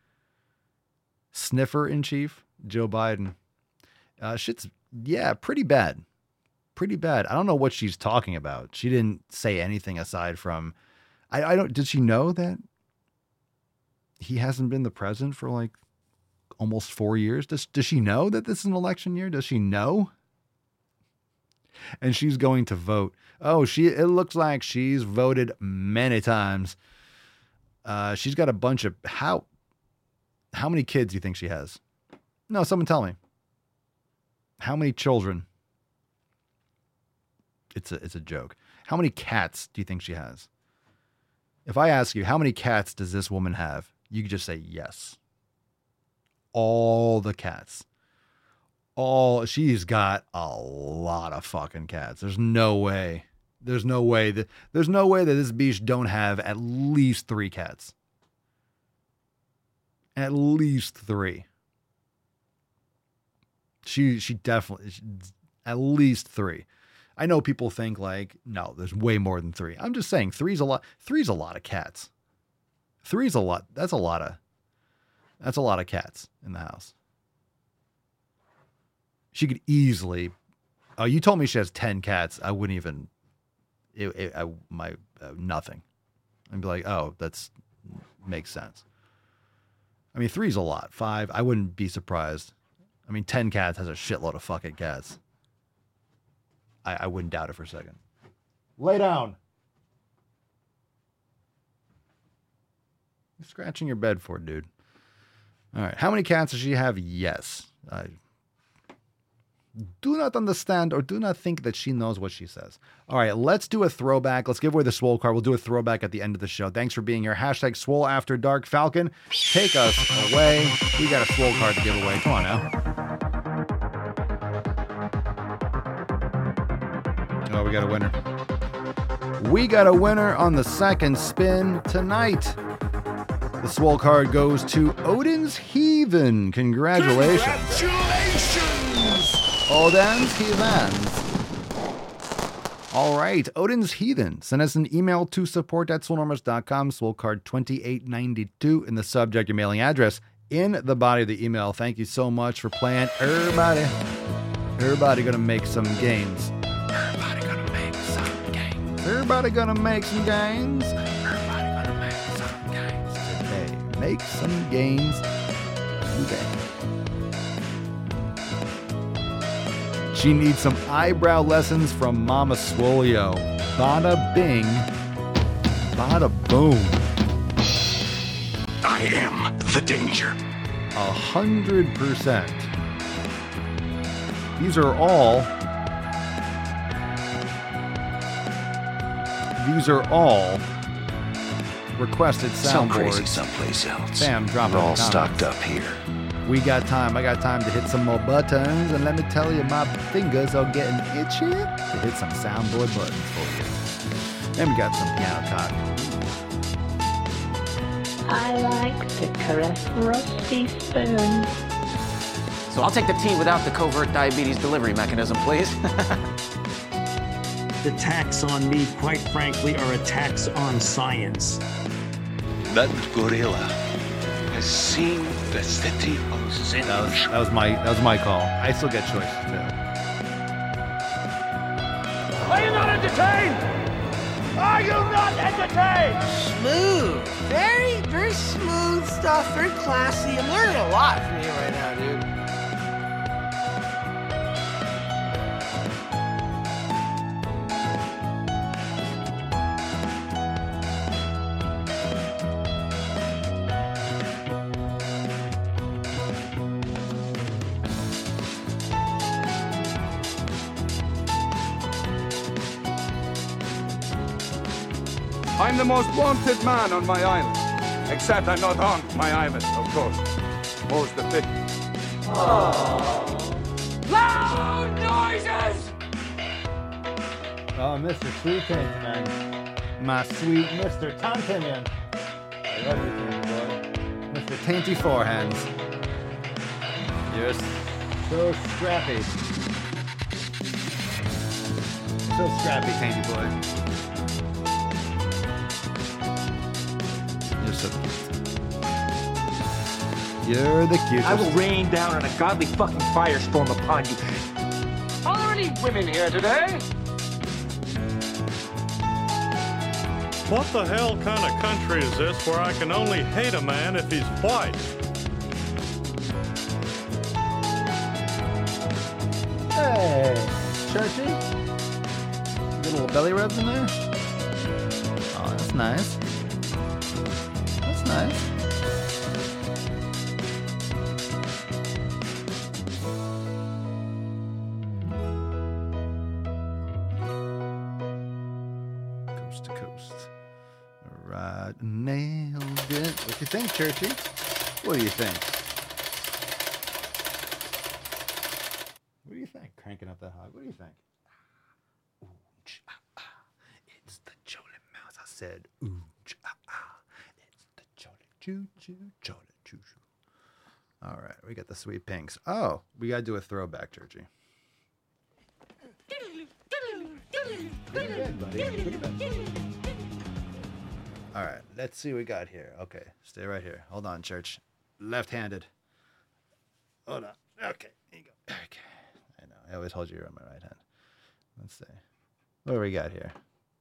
sniffer in chief, Joe Biden. Uh, shit's, yeah, pretty bad. pretty bad. I don't know what she's talking about. She didn't say anything aside from, I, I don't, did she know that he hasn't been the president for like almost four years? Does, does she know that this is an election year? Does she know? And she's going to vote. Oh, she, it looks like she's voted many times. Uh, she's got a bunch of, how, how many kids do you think she has? No, someone tell me. How many children? It's a, it's a joke. How many cats do you think she has? If I ask you, how many cats does this woman have? You could just say yes. All the cats. All, she's got a lot of fucking cats. There's no way. There's no way that, there's no way that this bitch don't have at least three cats. At least three. She, she definitely, she, at least three. I know people think like, no, there's way more than three. I'm just saying three's a lot. Three's a lot of cats. Three's a lot. That's a lot of, that's a lot of cats in the house. She could easily, oh, you told me she has ten cats. I wouldn't even, it, it, I, my, uh, nothing. I'd be like, oh, that's, makes sense. I mean, three's a lot. Five, I wouldn't be surprised. I mean, ten cats has a shitload of fucking cats. I, I wouldn't doubt it for a second. Lay down. You're scratching your bed for it, dude. All right. How many cats does she have? Yes. I do not understand or do not think that she knows what she says. All right. Let's do a throwback. Let's give away the Swole card. We'll do a throwback at the end of the show. Thanks for being here. Hashtag Swole After Dark. Falcon, take us away. We got a Swole card to give away. Come on now. Oh, we got a winner. We got a winner on the second spin tonight. The Swole card goes to Odin's Heathen. Congratulations. Congratulations! Odin's Heathens. All right, Odin's Heathen. Send us an email to support at swolenormous dot com. Swole card twenty-eight ninety-two in the subject, your mailing address in the body of the email. Thank you so much for playing. Everybody, everybody gonna make some gains. Everybody gonna make some gains. Everybody gonna make some gains. Everybody gonna make some gains today. Make some gains today. She needs some eyebrow lessons from Mama Swolio. Bada bing, bada boom. I am the danger. A hundred percent. These are all. These are all requested soundboards. Sound crazy someplace else. Sam, drop it. We're all stocked up here. We got time. I got time to hit some more buttons, and let me tell you, my fingers are getting itchy to hit some soundboard buttons for you. And we got some piano talk. I like to caress rusty spoons. So I'll take the tea without the covert diabetes delivery mechanism, please. The attacks on me, quite frankly, are attacks on science. That gorilla has seen the city of Zinj. That was, that was my that was my call. I still get choices too. Are you not entertained? Are you not entertained? Smooth. Very, very smooth stuff. Very classy. I'm learning a lot from you right now, dude. I'm the most wanted man on my island. Except I'm not on my island, of course. More's the pity. Oh. Loud noises! Oh, Mister Sweet Taint, man. My sweet Mister Tantinian. I love you, Tainty boy. Mister Tainty Forehands. You're so scrappy. So scrappy, Tainty boy. You're so cute. You're the cutest. I will rain down on a godly fucking firestorm upon you. Are there any women here today? What the hell kind of country is this where I can only hate a man if he's white? Hey, Churchy. Get a little belly rubs in there. Oh, that's nice. That's nice. Coast to coast. All right, nailed it. What do you think, Churchy? What do you think? What do you think? Cranking up that hog. What do you think? Ooh, ah, ah. It's the Jolly Mouse. I said, ooh, ah, ah. It's the Jolly Choo Choo, Jolly Choo Choo. All right, we got the sweet pinks. Oh, we got to do a throwback, Churchy. All right, let's see what we got here. Okay, stay right here. Hold on, Church. Left-handed. Hold on. Okay, here you go. Okay. I know. I always hold you on my right hand. Let's see. What do we got here?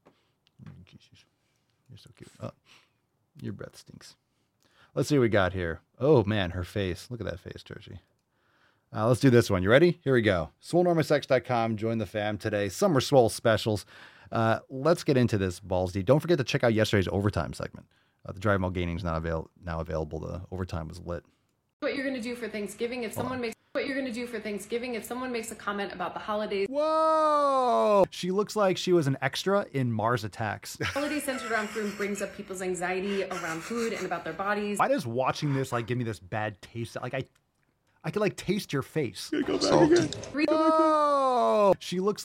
You're so cute. Oh, your breath stinks. Let's see what we got here. Oh, man, her face. Look at that face, Churchy. Uh, let's do this one. You ready? Here we go. swole norma sex dot com. Join the fam today. Summer Swole specials. Uh, let's get into this, balls deep. Don't forget to check out yesterday's overtime segment. Uh, the Drive Mall Gaining is not avail- now available. The overtime was lit. What you're going to do for Thanksgiving if Hold someone on. makes what you're going to do for Thanksgiving if someone makes a comment about the holidays. Whoa! She looks like she was an extra in Mars Attacks. Holiday centered around food brings up people's anxiety around food and about their bodies. Why does watching this like give me this bad taste? Like I, I could like taste your face. Go Salty. Whoa! She looks.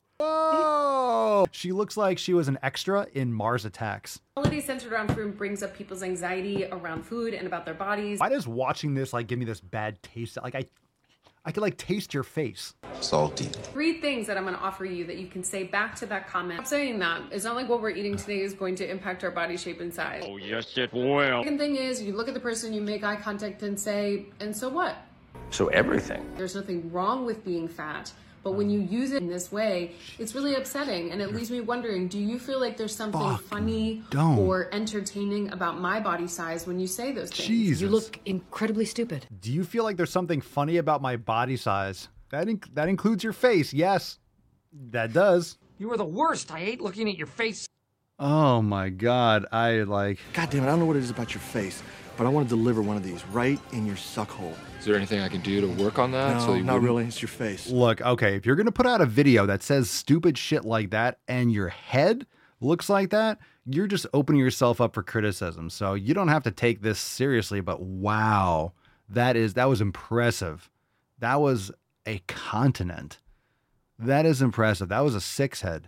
Whoa! She looks like she was an extra in Mars Attacks. Holiday centered around food brings up people's anxiety around food and about their bodies. Why does watching this like give me this bad taste? Like I, I could like taste your face. Salty. Three things that I'm going to offer you that you can say back to that comment. Stop saying that. It's not like what we're eating today is going to impact our body shape and size. Oh, yes, it will. Second thing is you look at the person, you make eye contact and say, and so what? So everything. There's nothing wrong with being fat, but when you use it in this way, it's really upsetting, and it leaves me wondering, do you feel like there's something Fucking funny don't. or entertaining about my body size when you say those things? Jesus. You look incredibly stupid. Do you feel like there's something funny about my body size? That inc- that includes your face. Yes, that does. You are the worst. I hate looking at your face. Oh my God, I like. God damn it, I don't know what it is about your face, but I want to deliver one of these right in your suck hole. Is there anything I can do to work on that? No, so you not wouldn't- really. It's your face. Look, okay, if you're gonna put out a video that says stupid shit like that and your head looks like that, you're just opening yourself up for criticism. So you don't have to take this seriously, but wow, that is that was impressive. That was a continent. That is impressive. That was a six head.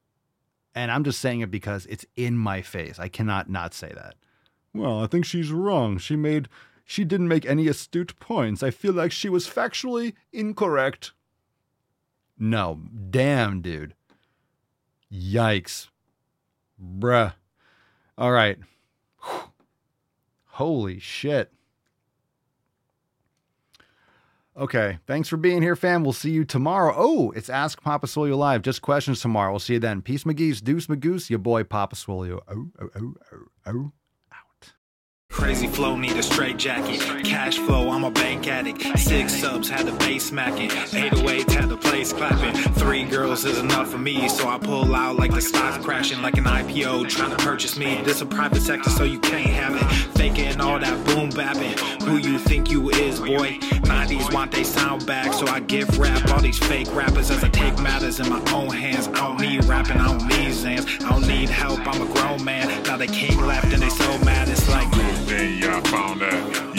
And I'm just saying it because it's in my face. I cannot not say that. Well, I think she's wrong. She made she didn't make any astute points. I feel like she was factually incorrect. No, damn, dude. Yikes. Bruh. All right. Whew. Holy shit. Okay, thanks for being here, fam. We'll see you tomorrow. Oh, it's Ask Papa Swolio Live. Just questions tomorrow. We'll see you then. Peace, McGee's, Deuce McGoose, your boy Papa Swolio. Oh, oh, oh, oh, oh. Crazy flow, need a straight jacket. Cash flow, I'm a bank addict. Six subs, had the bass smacking. eight oh eight, had the place clapping. Three girls is enough for me, so I pull out like the stock crashing. Like an I P O, trying to purchase me. This a private sector, so you can't have it. Faking all that boom bapping. Who you think you is, boy? nineties want they sound back, so I give rap all these fake rappers as I take matters in my own hands. I don't need rapping, I don't need Zans. I don't need help, I'm a grown man. Now they king left and they so mad, it's like... Then y'all found out.